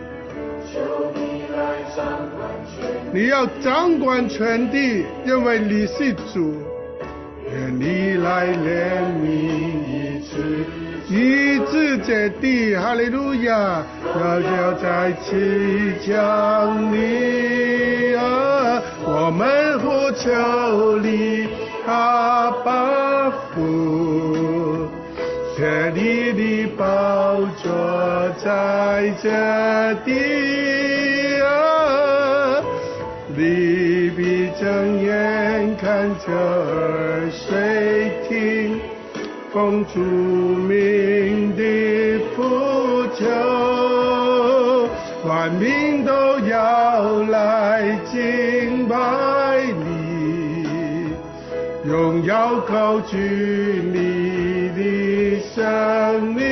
你要掌管全地，因为你是主。愿你来怜悯医治这地，哈利路亚！要再次降临啊！我们呼求你，阿爸父，天地的宝座在这地啊！你闭睁眼看着耳水听，奉主名的呼求，万民都要来敬拜你，荣耀高举你的生命，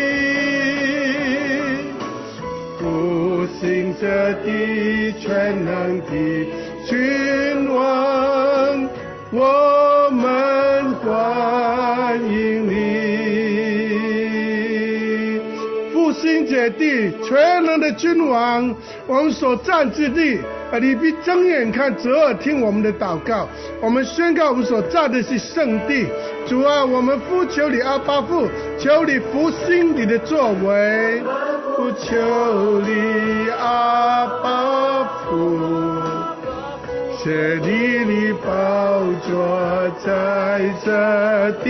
复兴这地全能的君王，我们欢迎你。复兴这地全能的君王，我们所站之地，你必睁眼看，侧耳听我们的祷告。我们宣告，我们所站的是圣地。主啊，我们呼求你，阿爸父，求你复兴你的作为，呼求你，阿爸父，谢你的宝座在这地，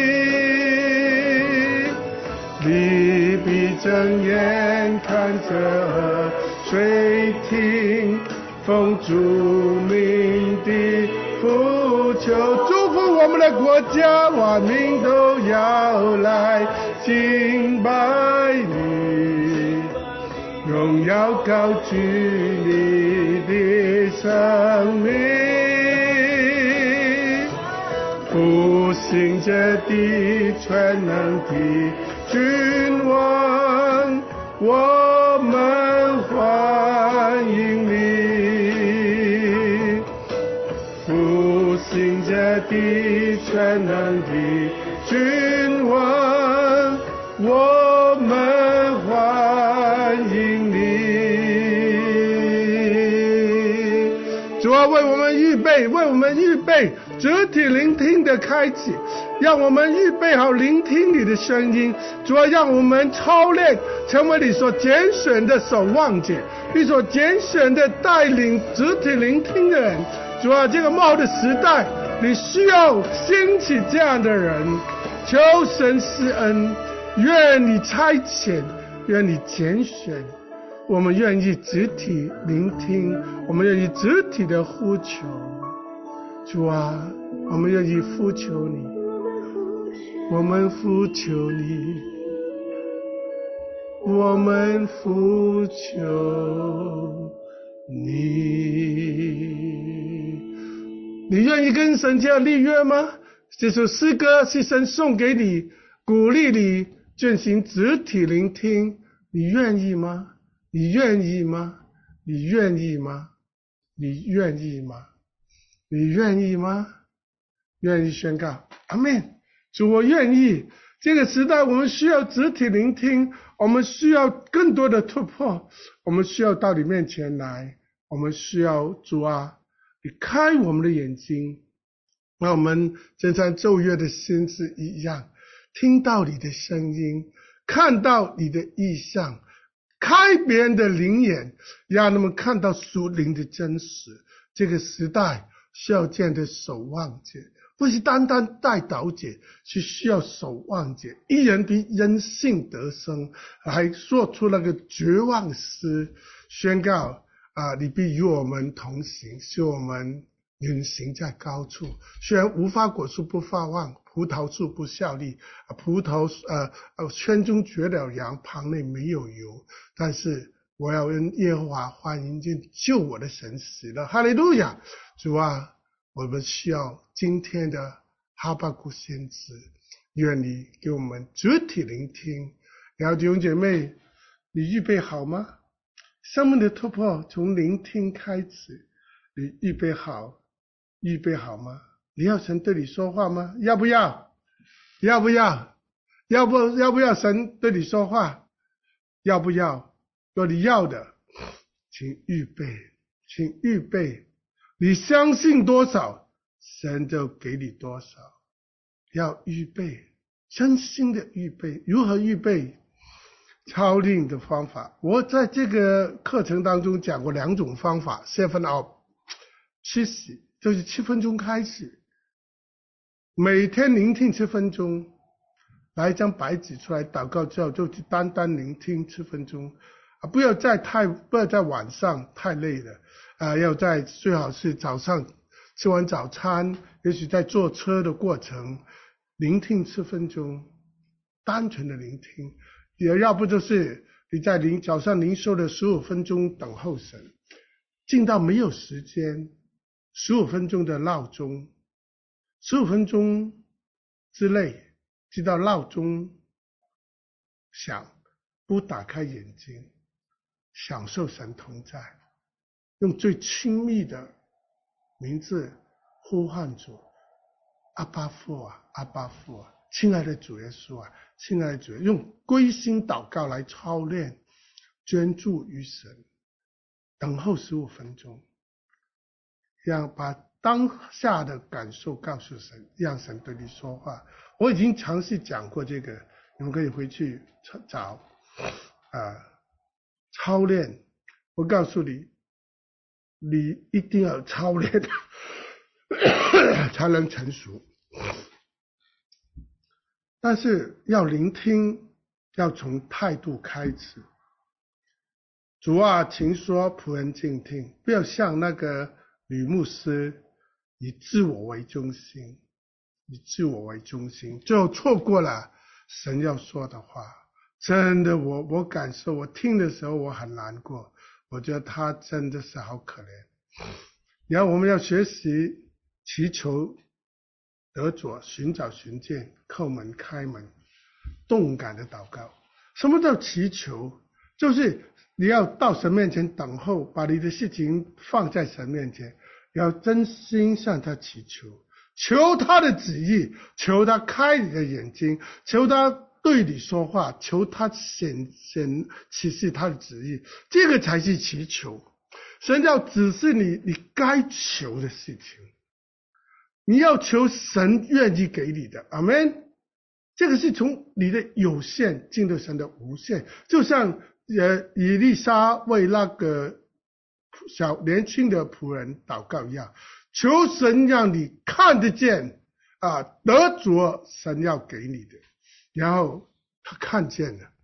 你闭睁眼看着水听，奉主名的呼求，祝福我们的国家，万民都要来敬拜你，荣耀高举你的生命，复兴这地全能的君王，我们欢迎你，复兴这地全能的君王，我们欢迎你。主啊，为我们预备肢体聆听的开启，让我们预备好聆听你的声音。主啊，让我们操练成为你所拣选的守望者，你所拣选的带领肢体聆听的人。主啊，这个末后的时代，你需要兴起这样的人，求神施恩，愿你差遣，愿你拣选，我们愿意肢体聆听，我们愿意肢体的呼求。主啊，我们愿意呼求你，我们呼求你，我们呼求你。你愿意跟神这样立约吗？这首诗歌是神送给你，鼓励你进行肢体聆听，你愿意吗？你愿意吗？你愿意吗？你愿意吗？你愿意吗？愿意宣告阿们。主，我愿意。这个时代我们需要肢体聆听，我们需要更多的突破，我们需要到你面前来，我们需要主啊，你开我们的眼睛，让我们就像奏乐的心智一样，听到你的声音，看到你的意象，开别人的灵眼，让他们看到属灵的真实。这个时代需要这样的守望者，不是单单代祷者，是需要守望者。一人比人性得生，还说出那个绝望诗，宣告你必与我们同行，使我们运行在高处。虽然无花果树不发旺，葡萄树不效力，圈中绝了羊，旁内没有油，但是我要因耶和华欢迎，因救我的神死了。哈利路亚！主啊，我们需要今天的哈巴谷先知，愿你给我们肢体聆听。然后弟兄姐妹，你预备好吗？生命的突破从聆听开始，你预备好吗？你要神对你说话吗？要不要？ 要不要神对你说话？要不要？若你要的，请预备。你相信多少，神就给你多少。要预备，真心的预备。如何预备？操练的方法，我在这个课程当中讲过2种方法 ，7 up 70，就是7分钟开始，每天聆听7分钟，拿一张白纸出来，祷告之后就单单聆听7分钟，不要在晚上太累了，要在最好是早上吃完早餐，也许在坐车的过程聆听7分钟，单纯的聆听。也要不就是你在早上灵修的15分钟等候神，进到没有时间15分钟的闹钟，15分钟之内直到闹钟响，不打开眼睛，享受神同在，用最亲密的名字呼唤主，阿爸父啊，阿爸父啊，亲爱的主耶稣啊，亲爱的主，用归心祷告来操练，专注于神，等候15分钟，让把当下的感受告诉神，让神对你说话。我已经尝试讲过这个，你们可以回去找操练。我告诉你，你一定要操练才能成熟。但是要聆听，要从态度开始。主啊，请说，仆人静听，不要像那个吕牧师以自我为中心，最后错过了神要说的话。真的，我感受，我听的时候我很难过，我觉得他真的是好可怜。然后我们要学习祈求得着，寻找寻见，叩门开门，动感的祷告。什么叫祈求？就是你要到神面前等候，把你的事情放在神面前，要真心向他祈求，求他的旨意，求他开你的眼睛，求他对你说话，求他显启示他的旨意，这个才是祈求。神要指示你该求的事情，你要求神愿意给你的，阿们。这个是从你的有限进入神的无限，就像以利沙为那个年轻的仆人祷告一样，求神让你看得见得着神要给你的。然后他看见了，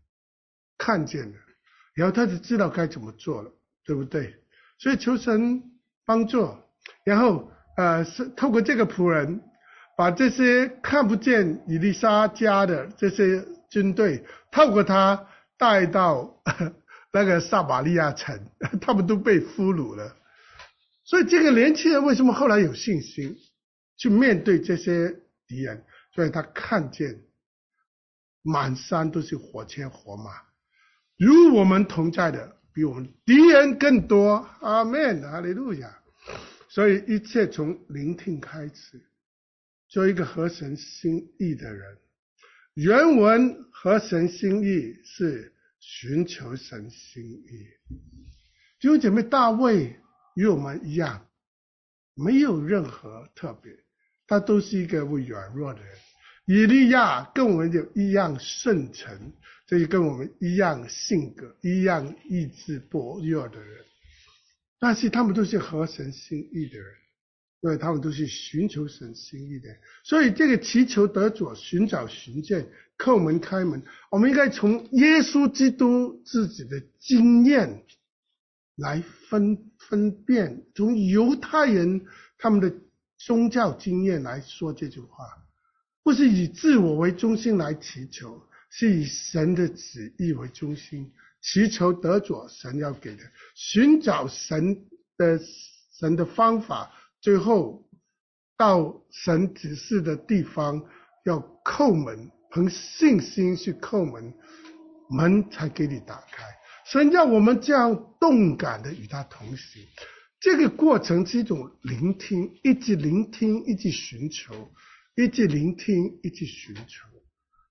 然后他就知道该怎么做了，对不对？所以求神帮助，然后透过这个仆人，把这些看不见以利沙家的这些军队，透过他带到那个撒玛利亚城，他们都被俘虏了。所以这个年轻人为什么后来有信心去面对这些敌人？所以他看见满山都是火车火马，如我们同在的比我们敌人更多。阿们，哈利路亚。所以一切从聆听开始，做一个合神心意的人。原文合神心意是寻求神心意。弟兄姐妹，大卫与我们一样，没有任何特别，他都是一个软弱的人。以利亚跟我们有一样圣城，这就跟我们一样性格，一样意志薄弱的人，但是他们都是合神心意的人，因为他们都是寻求神心意的人。所以这个祈求得着，寻找寻见，叩门开门，我们应该从耶稣基督自己的经验来分辨，从犹太人他们的宗教经验来说这句话，不是以自我为中心来祈求，是以神的旨意为中心，祈求得着神要给的，寻找神的方法，最后到神指示的地方要叩门，凭信心去叩门，门才给你打开。神要我们这样动感的与他同行，这个过程是一种聆听，一直聆听，一直寻求，一直聆听，一直寻求。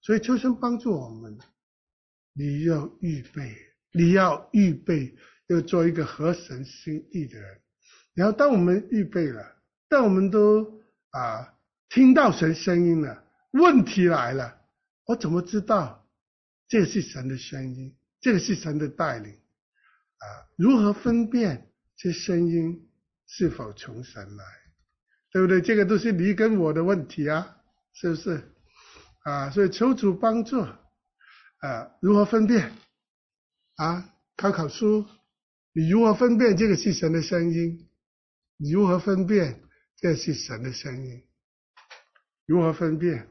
所以求神帮助我们，你要预备，要做一个合神心意的人。然后当我们预备了，当我们都听到神声音了，问题来了，我怎么知道这是神的声音，这个是神的带领如何分辨这声音是否从神来，对不对？这个都是你跟我的问题是不是所以求主帮助如何分辨考书，你如何分辨这个是神的声音？你如何分辨这是神的声音？如何分辨？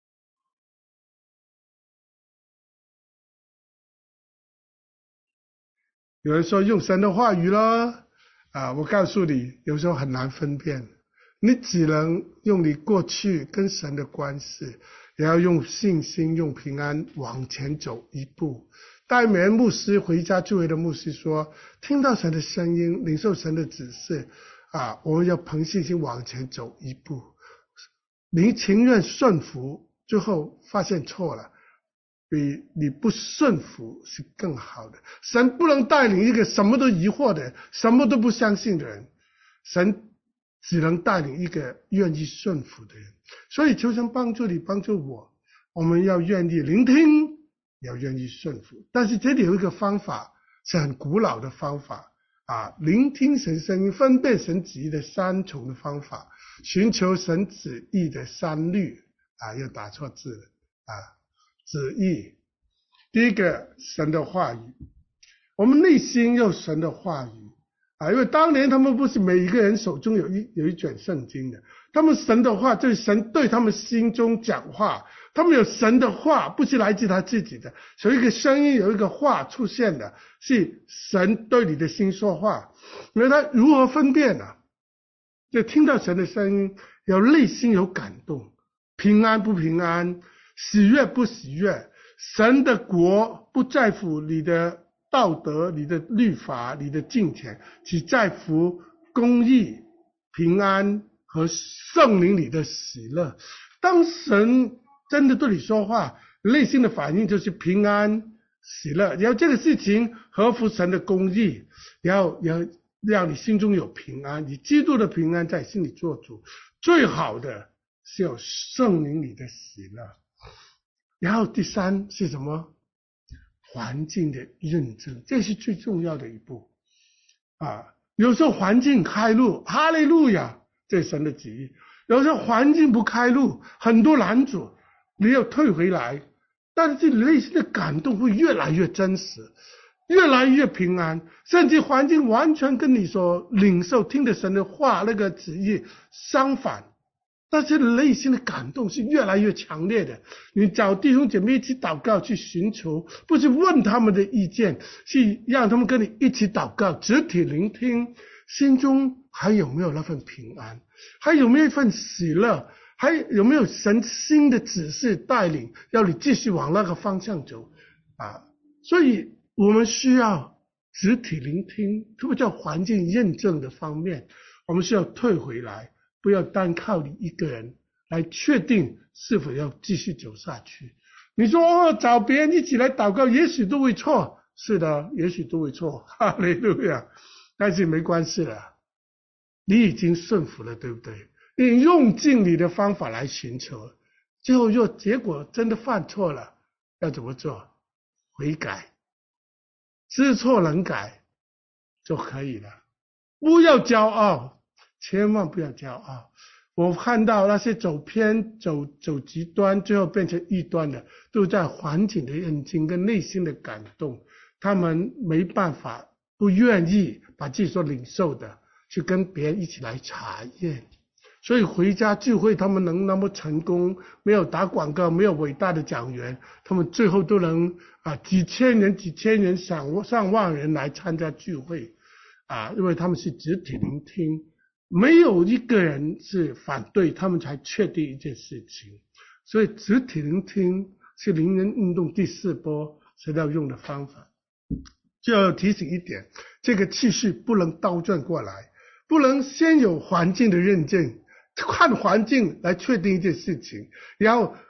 有人说用神的话语咯我告诉你，有时候很难分辨，你只能用你过去跟神的关系，也要用信心用平安往前走一步。戴美恩牧师回家聚会的牧师说，听到神的声音，领受神的指示我们要凭信心往前走一步。你情愿顺服，最后发现错了，比你不顺服是更好的。神不能带领一个什么都疑惑的人，什么都不相信的人，神只能带领一个愿意顺服的人。所以求神帮助你，帮助我们要愿意聆听，要愿意顺服。但是这里有一个方法，是很古老的方法聆听神声音，分辨神旨意的三重的方法，寻求神旨意的三律又打错字了旨意。第一个，神的话语，我们内心有神的话语因为当年他们不是每一个人手中有一卷圣经的，他们神的话就是神对他们心中讲话，他们有神的话，不是来自他自己的，有一个声音，有一个话出现的，是神对你的心说话。因为他如何分辨就听到神的声音，有内心有感动，平安不平安，喜悦不喜悦，神的国不在乎你的道德，你的律法，你的敬虔，只在乎公义、平安和圣灵里的喜乐。当神真的对你说话，内心的反应就是平安、喜乐。然后这个事情合乎神的公义，要让你心中有平安，你基督的平安在心里做主。最好的是有圣灵里的喜乐。然后第三是什么？环境的认证，这是最重要的一步有时候环境开路，哈利路亚，这是神的旨意。有时候环境不开路，很多拦阻，你要退回来，但是内心的感动会越来越真实，越来越平安，甚至环境完全跟你所领受听的神的话那个旨意相反，但是内心的感动是越来越强烈的。你找弟兄姐妹一起祷告，去寻求，不是问他们的意见，是让他们跟你一起祷告，集体聆听，心中还有没有那份平安，还有没有一份喜乐，还有没有神新的指示带领，要你继续往那个方向走所以我们需要集体聆听，特别在环境验证的方面，我们需要退回来，不要单靠你一个人来确定是否要继续走下去。你说找别人一起来祷告，也许都会错，是的，也许都会错，哈利路亚。但是没关系了，你已经顺服了，对不对？你用尽你的方法来寻求，最后若结果真的犯错了，要怎么做？悔改，知错能改就可以了。不要骄傲，千万不要骄傲。我看到那些走偏走极端，最后变成异端的，都在环境的认经跟内心的感动，他们没办法，不愿意把自己所领受的去跟别人一起来查验。所以回家聚会他们能那么成功，没有打广告，没有伟大的讲员，他们最后都能几千人上万人来参加聚会因为他们是集体聆听，没有一个人是反对，他们才确定一件事情。所以集体聆听是灵人运动第4波是要用的方法。就要提醒一点，这个次序不能倒转过来，不能先有环境的认证，看环境来确定一件事情，然后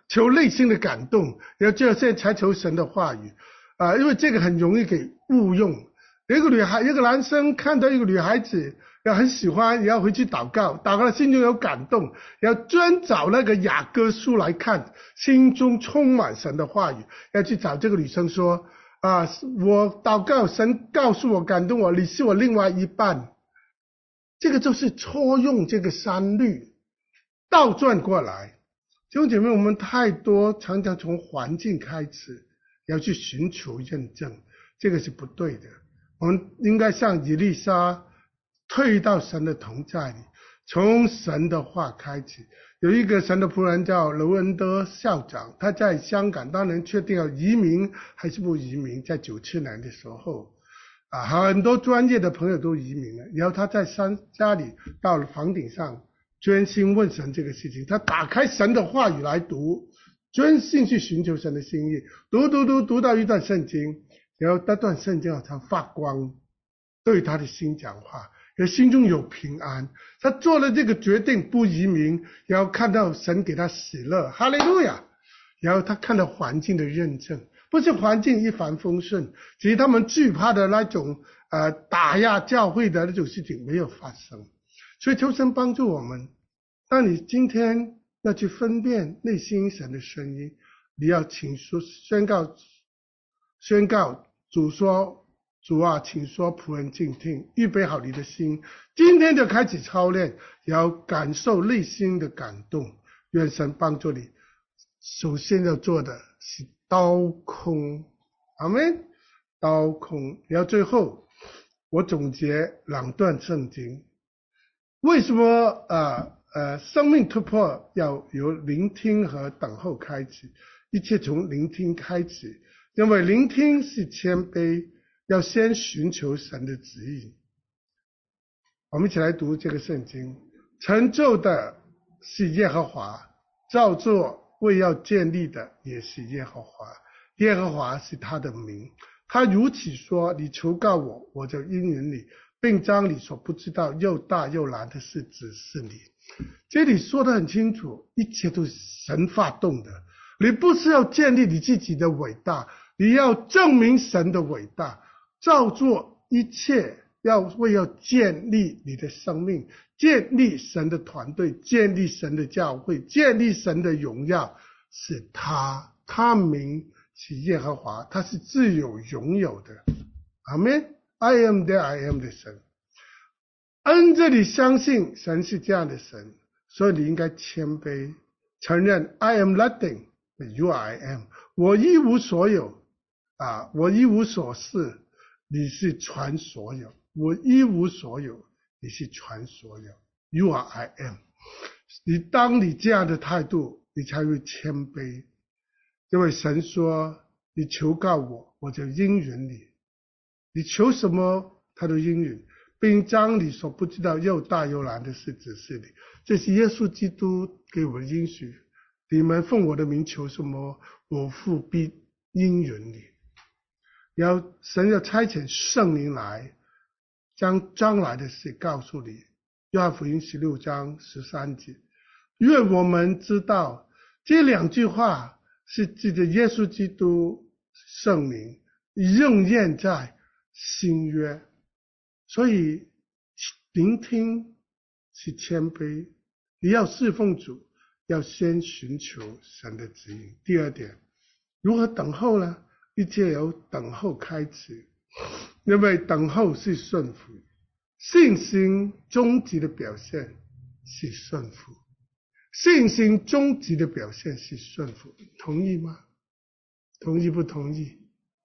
求内心的感动，然后就要现在才求神的话语因为这个很容易给误用。一个男生看到一个女孩子，然后很喜欢，也要回去祷告，祷告了心中有感动，然后专找那个雅歌书来看，心中充满神的话语，要去找这个女生说我祷告，神告诉我感动我，你是我另外一半。这个就是错用这个三律，倒转过来。弟兄姐妹，我们太多常常从环境开始要去寻求认证，这个是不对的。我们应该像以利沙退到神的同在里，从神的话开始。有一个神的仆人叫刘恩德校长，他在香港当年确定要移民还是不移民，在97年的时候很多专业的朋友都移民了，然后他在家里到了房顶上专心问神这个事情，他打开神的话语来读，专心去寻求神的心意，读到一段圣经，然后那段圣经好像发光，对他的心讲话，然后心中有平安。他做了这个决定不移民，然后看到神给他喜乐，哈利路亚。然后他看到环境的认证，不是环境一帆风顺，只是他们惧怕的那种打压教会的那种事情没有发生。所以求神帮助我们，当你今天要去分辨内心神的声音，你要请说宣告主说，主啊，请说，仆人静听，预备好你的心，今天就开始操练，要感受内心的感动。愿神帮助你，首先要做的是刀空，阿们，刀空。然后最后我总结2段圣经，为什么生命突破要由聆听和等候开始，一切从聆听开始，因为聆听是谦卑，要先寻求神的旨意。我们一起来读这个圣经。成就的是耶和华，造作为要建立的也是耶和华，耶和华是他的名。他如此说，你求告我，我就应允你，并将你所不知道又大又难的事指示你。这里说得很清楚，一切都是神发动的。你不是要建立你自己的伟大，你要证明神的伟大，造作一切为要建立你的生命，建立神的团队，建立神的教会，建立神的荣耀，是他名是耶和华，他是自有拥有的。阿们。 I am that I am 的神。这里相信神是这样的神，所以你应该谦卑，承认 I am nothing, but you are I am。 我一无所有我一无所事，你是全所有。我一无所有，你是全所有。 You are I am。 当你这样的态度，你才会谦卑，因为神说你求告我，我就应允你。你求什么他都应允，并将你所不知道又大又难的事指示你。这是耶稣基督给我们应许，你们奉我的名求什么，我父必应允你。然后神要差遣圣灵来，将将来的事告诉你。约翰福音16章13节。愿我们知道这2句话是指着耶稣基督圣灵应验在新约。所以聆听是谦卑，你要侍奉主，要先寻求神的指引。第2点，如何等候呢？一切由等候开始，因为等候是顺服，信心终极的表现是顺服，信心终极的表现是顺服。同意吗？同意不同意？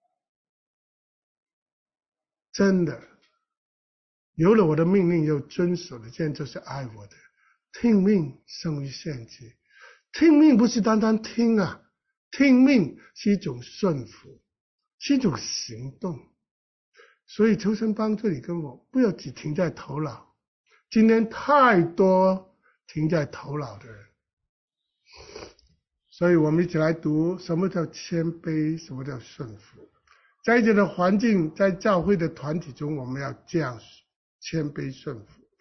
真的有了我的命令又遵守的，这样就是爱我的。听命胜于献祭。听命不是单单听听命是一种顺服，是一种行动。所以求神帮助你跟我，不要只停在头脑。今天太多停在头脑的人，所以我们一起来读什么叫谦卑，什么叫顺服。在这样的环境，在教会的团体中，我们要这样谦卑顺服。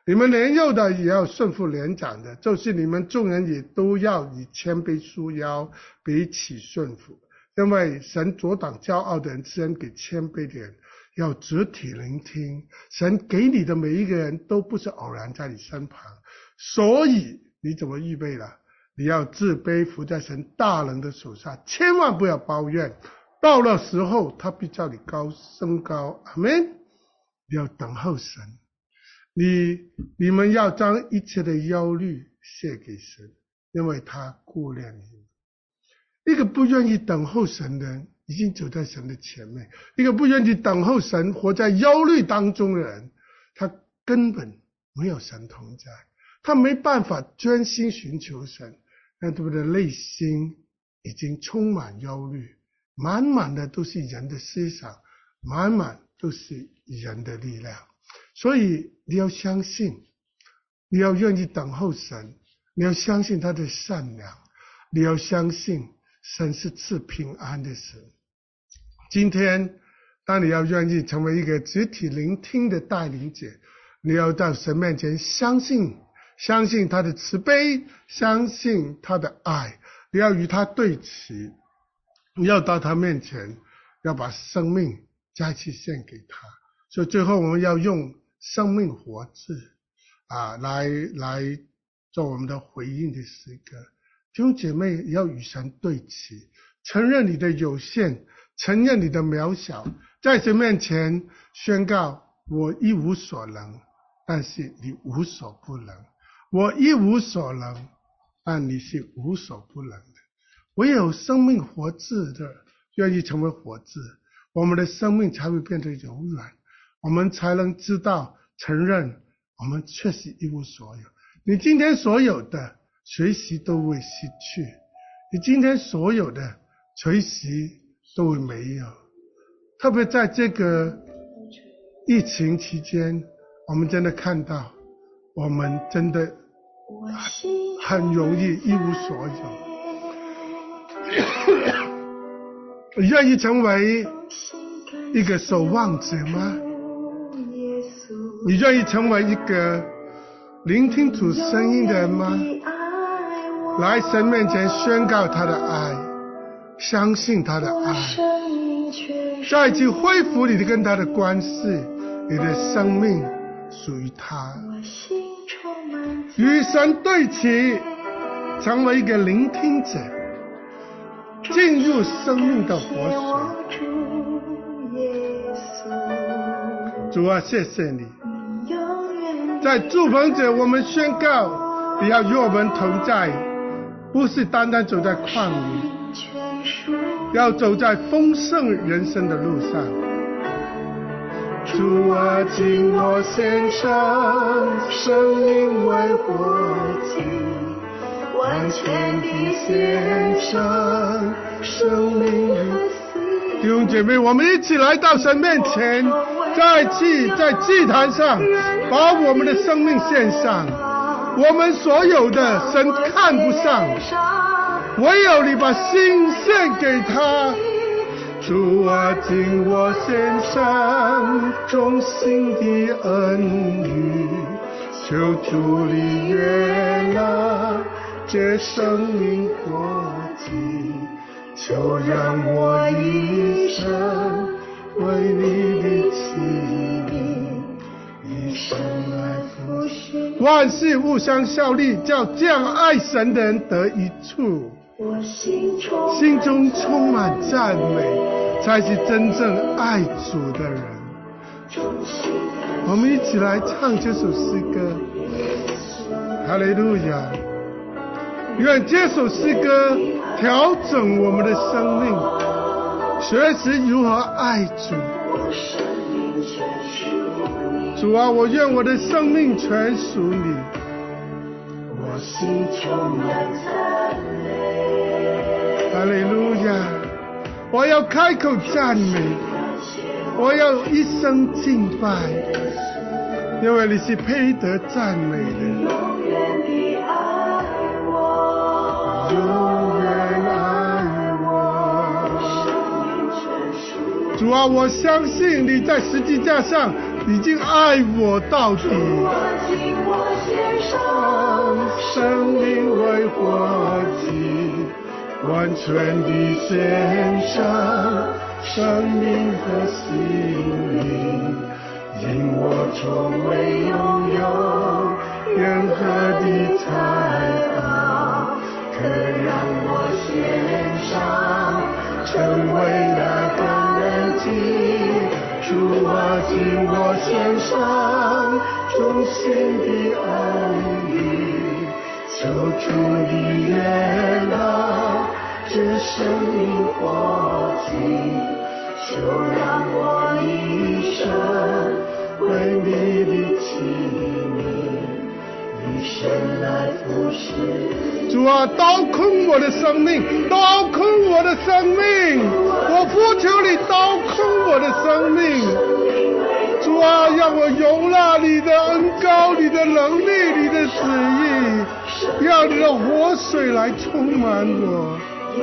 你们年幼的也要顺服年长的，就是你们众人也都要以谦卑束腰，彼此顺服。因为神阻挡骄傲的人，赐恩给谦卑的人。要肢体聆听，神给你的每一个人都不是偶然在你身旁，所以你怎么预备了？你要自卑，伏在神大能的手下，千万不要抱怨，到了时候他必叫你升高。阿们。你要等候神，你们要将一切的忧虑卸给神，因为他顾念你们。一个不愿意等候神的人，已经走在神的前面；一个不愿意等候神，活在忧虑当中的人，他根本没有神同在，他没办法专心寻求神，让他们的内心已经充满忧虑，满满的都是人的思想，满满都是人的力量。所以你要相信，你要愿意等候神，你要相信他的善良，你要相信神是赐平安的神。今天当你要愿意成为一个肢体聆听的带领者，你要到神面前相信他的慈悲，相信他的爱，你要与他对齐，你要到他面前，要把生命再次献给他。所以最后我们要用生命活字来做我们的回应的诗歌。弟兄姐妹要与神对齐，承认你的有限，承认你的渺小，在神面前宣告，我一无所能，但是你无所不能。我一无所能，但你是无所不能的。唯有生命活字的愿意成为活字，我们的生命才会变得柔软，我们才能知道承认我们确实一无所有。你今天所有的随时都会失去，你今天所有的随时都会没有。特别在这个疫情期间，我们真的看到我们真的很容易一无所有。你愿意成为一个守望者吗？你愿意成为一个聆听主声音的人吗？来神面前宣告他的爱，相信他的爱，再去恢复你的跟他的关系，你的生命属于他。与神对齐，成为一个聆听者，进入生命的活水。主啊，谢谢你，在祝棚者我们宣告，你要与我们同在，不是单单走在旷野，要走在丰盛人生的路上。主啊，今我献上生命为活祭，完全地献上生命和死。弟兄姐妹，我们一起来到神面前，在祭坛上把我们的生命献上。我们所有的神看不上，唯有你把心献给他。主啊，今我献上衷心的恩语，求主你悦纳这生命活祭，求让我一生为你的器皿，一生来服侍。万事互相效力，叫这样爱神的人得益处。我心中充满赞美，才是真正爱主的人。我们一起来唱这首诗歌，哈利路亚！愿这首诗歌调整我们的生命，学习如何爱主。主啊，我愿我的生命全属你。我心充满赞美，哈利路亚！我要开口赞美，我要一生敬拜，因为你是配得赞美的。永远地爱我，永远爱我。主啊，我相信你在十字架上已经爱我到底。 我献上生命为活祭，完全地献上生命和心灵，因我从未拥有任何的财宝，可让我献上成为了感恩祭。主啊，今我献上衷心的爱意，求主你悦纳这生命活祭，就让我一生为你的器皿，以身来服侍。主啊，刀空我的生命，刀空我的生命，我呼求你刀空我的生命。主啊，让我容纳你的恩膏，你的能力，你的旨意，让你的活水来充满我。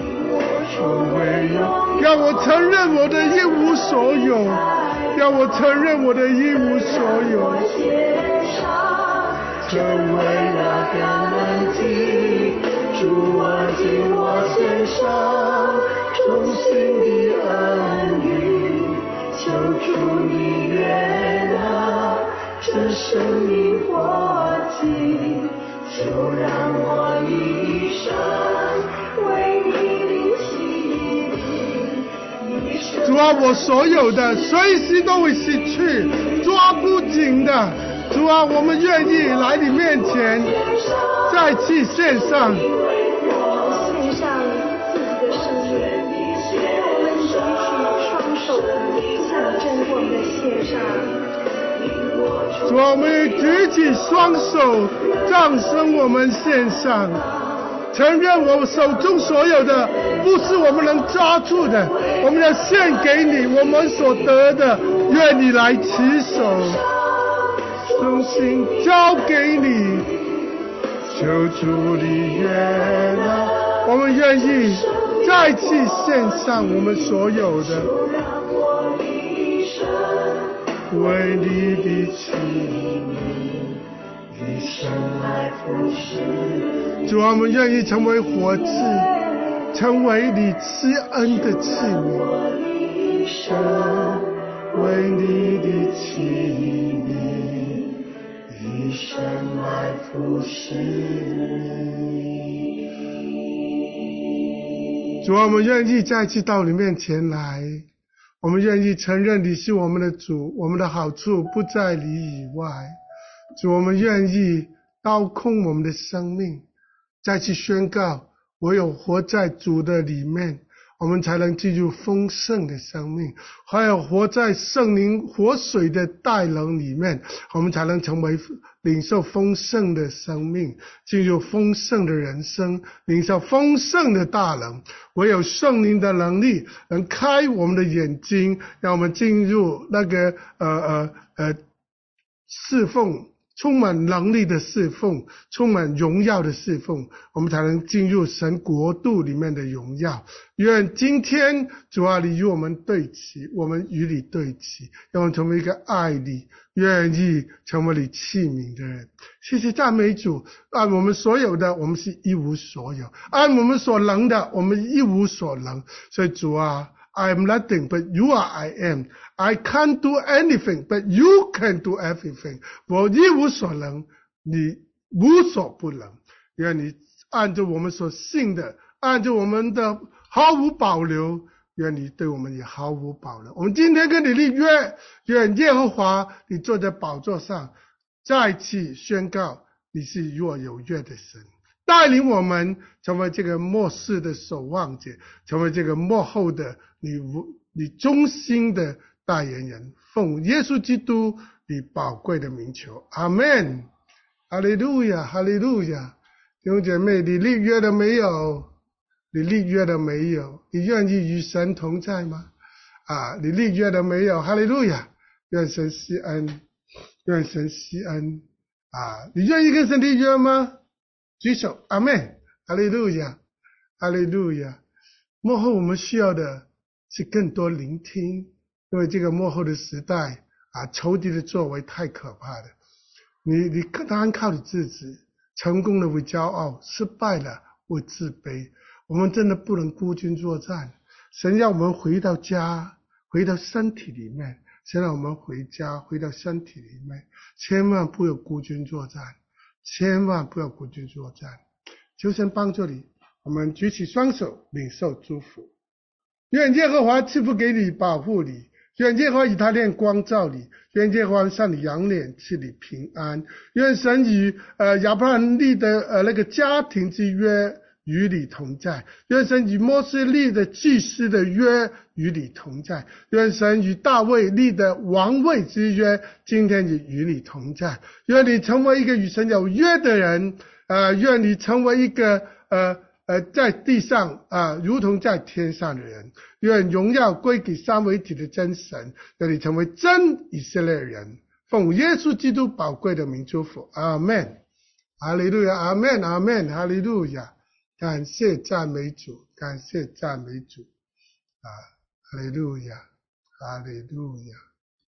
让我承认我的一无所有，让我承认我的一无所有，成为了感恩祭。主啊，今我献上衷心的恩语，求主你悦纳这生命活祭，就让我一生为你的器皿。主啊，我所有的随时都会失去，抓不紧的。主啊，我们愿意来你面前，再次献上。 献上自己的生命，我们举起双手，向真光的献上。 主啊，我们举起双手，掌声我们献上，承认我们手中所有的不是我们能抓住的，我们要献给你，我们所得的，愿你来持守。重新交给你，求主你悦纳，我们愿意再次献上我们所有的，为你的器皿，一生来服侍。主啊，我们愿意成为活祭，成为你施恩的器皿，为你的器皿。一生来服侍你。主啊，我们愿意再次到你面前来，我们愿意承认你是我们的主，我们的好处不在你以外。主，我们愿意刀空我们的生命，再次宣告，唯有活在主的里面，我们才能进入丰盛的生命，还有活在圣灵活水的大能里面，我们才能成为领受丰盛的生命，进入丰盛的人生，领受丰盛的大能。唯有圣灵的能力能开我们的眼睛，让我们进入那个侍奉，充满能力的侍奉，充满荣耀的侍奉，我们才能进入神国度里面的荣耀。愿今天主啊，你与我们对齐，我们与你对齐，让我们成为一个爱你、愿意成为你器皿的人。谢谢赞美主，按我们所有的，我们是一无所有；按我们所能的，我们一无所能。所以主啊， I am nothing, but you are I am. I can't do anything, but you can do everything. 我一无所能，你无所不能。愿你按照我们所信的，按照我们的毫无保留，愿你对我们也毫无保留。我们今天跟你立约，愿耶和华你坐在宝座上，再次宣告你是与我有约的神，带领我们成为这个末世的守望者，成为这个末后的你忠心的代言人。奉耶稣基督你宝贵的名求，阿们。哈利路亚，哈利路亚。弟兄姐妹，你立约了没有？你立约了没有？你愿意与神同在吗？你立约了没有？哈利路亚！愿神施恩，愿神施恩。你愿意跟神立约吗？举手，阿们。哈利路亚，哈利路亚。末后我们需要的是更多聆听，因为这个末后的时代仇敌的作为太可怕了。你单靠你自己，成功了为骄傲，失败了为自卑。我们真的不能孤军作战。神要我们回到家，回到身体里面。神让我们回家，回到身体里面，千万不要孤军作战，千万不要孤军作战。求神帮助你，我们举起双手领受祝福。愿耶和华赐福给你，保护你。愿耶和华以他脸光照你，愿耶和华向你扬脸，赐你平安。愿神与亚伯拉罕立的那个家庭之约与你同在，愿神与摩西立的祭司的约与你同在，愿神与大卫立的王位之约今天也与你同在。愿你成为一个与神有约的人，愿你成为一个在地上如同在天上的人。愿荣耀归给三位一体的真神，愿你成为真以色列人。奉耶稣基督宝贵的名祝福，阿们，哈利路亚，阿们，阿们，哈利路亚。感谢赞美主，感谢赞美主，哈利路亚，哈利路亚。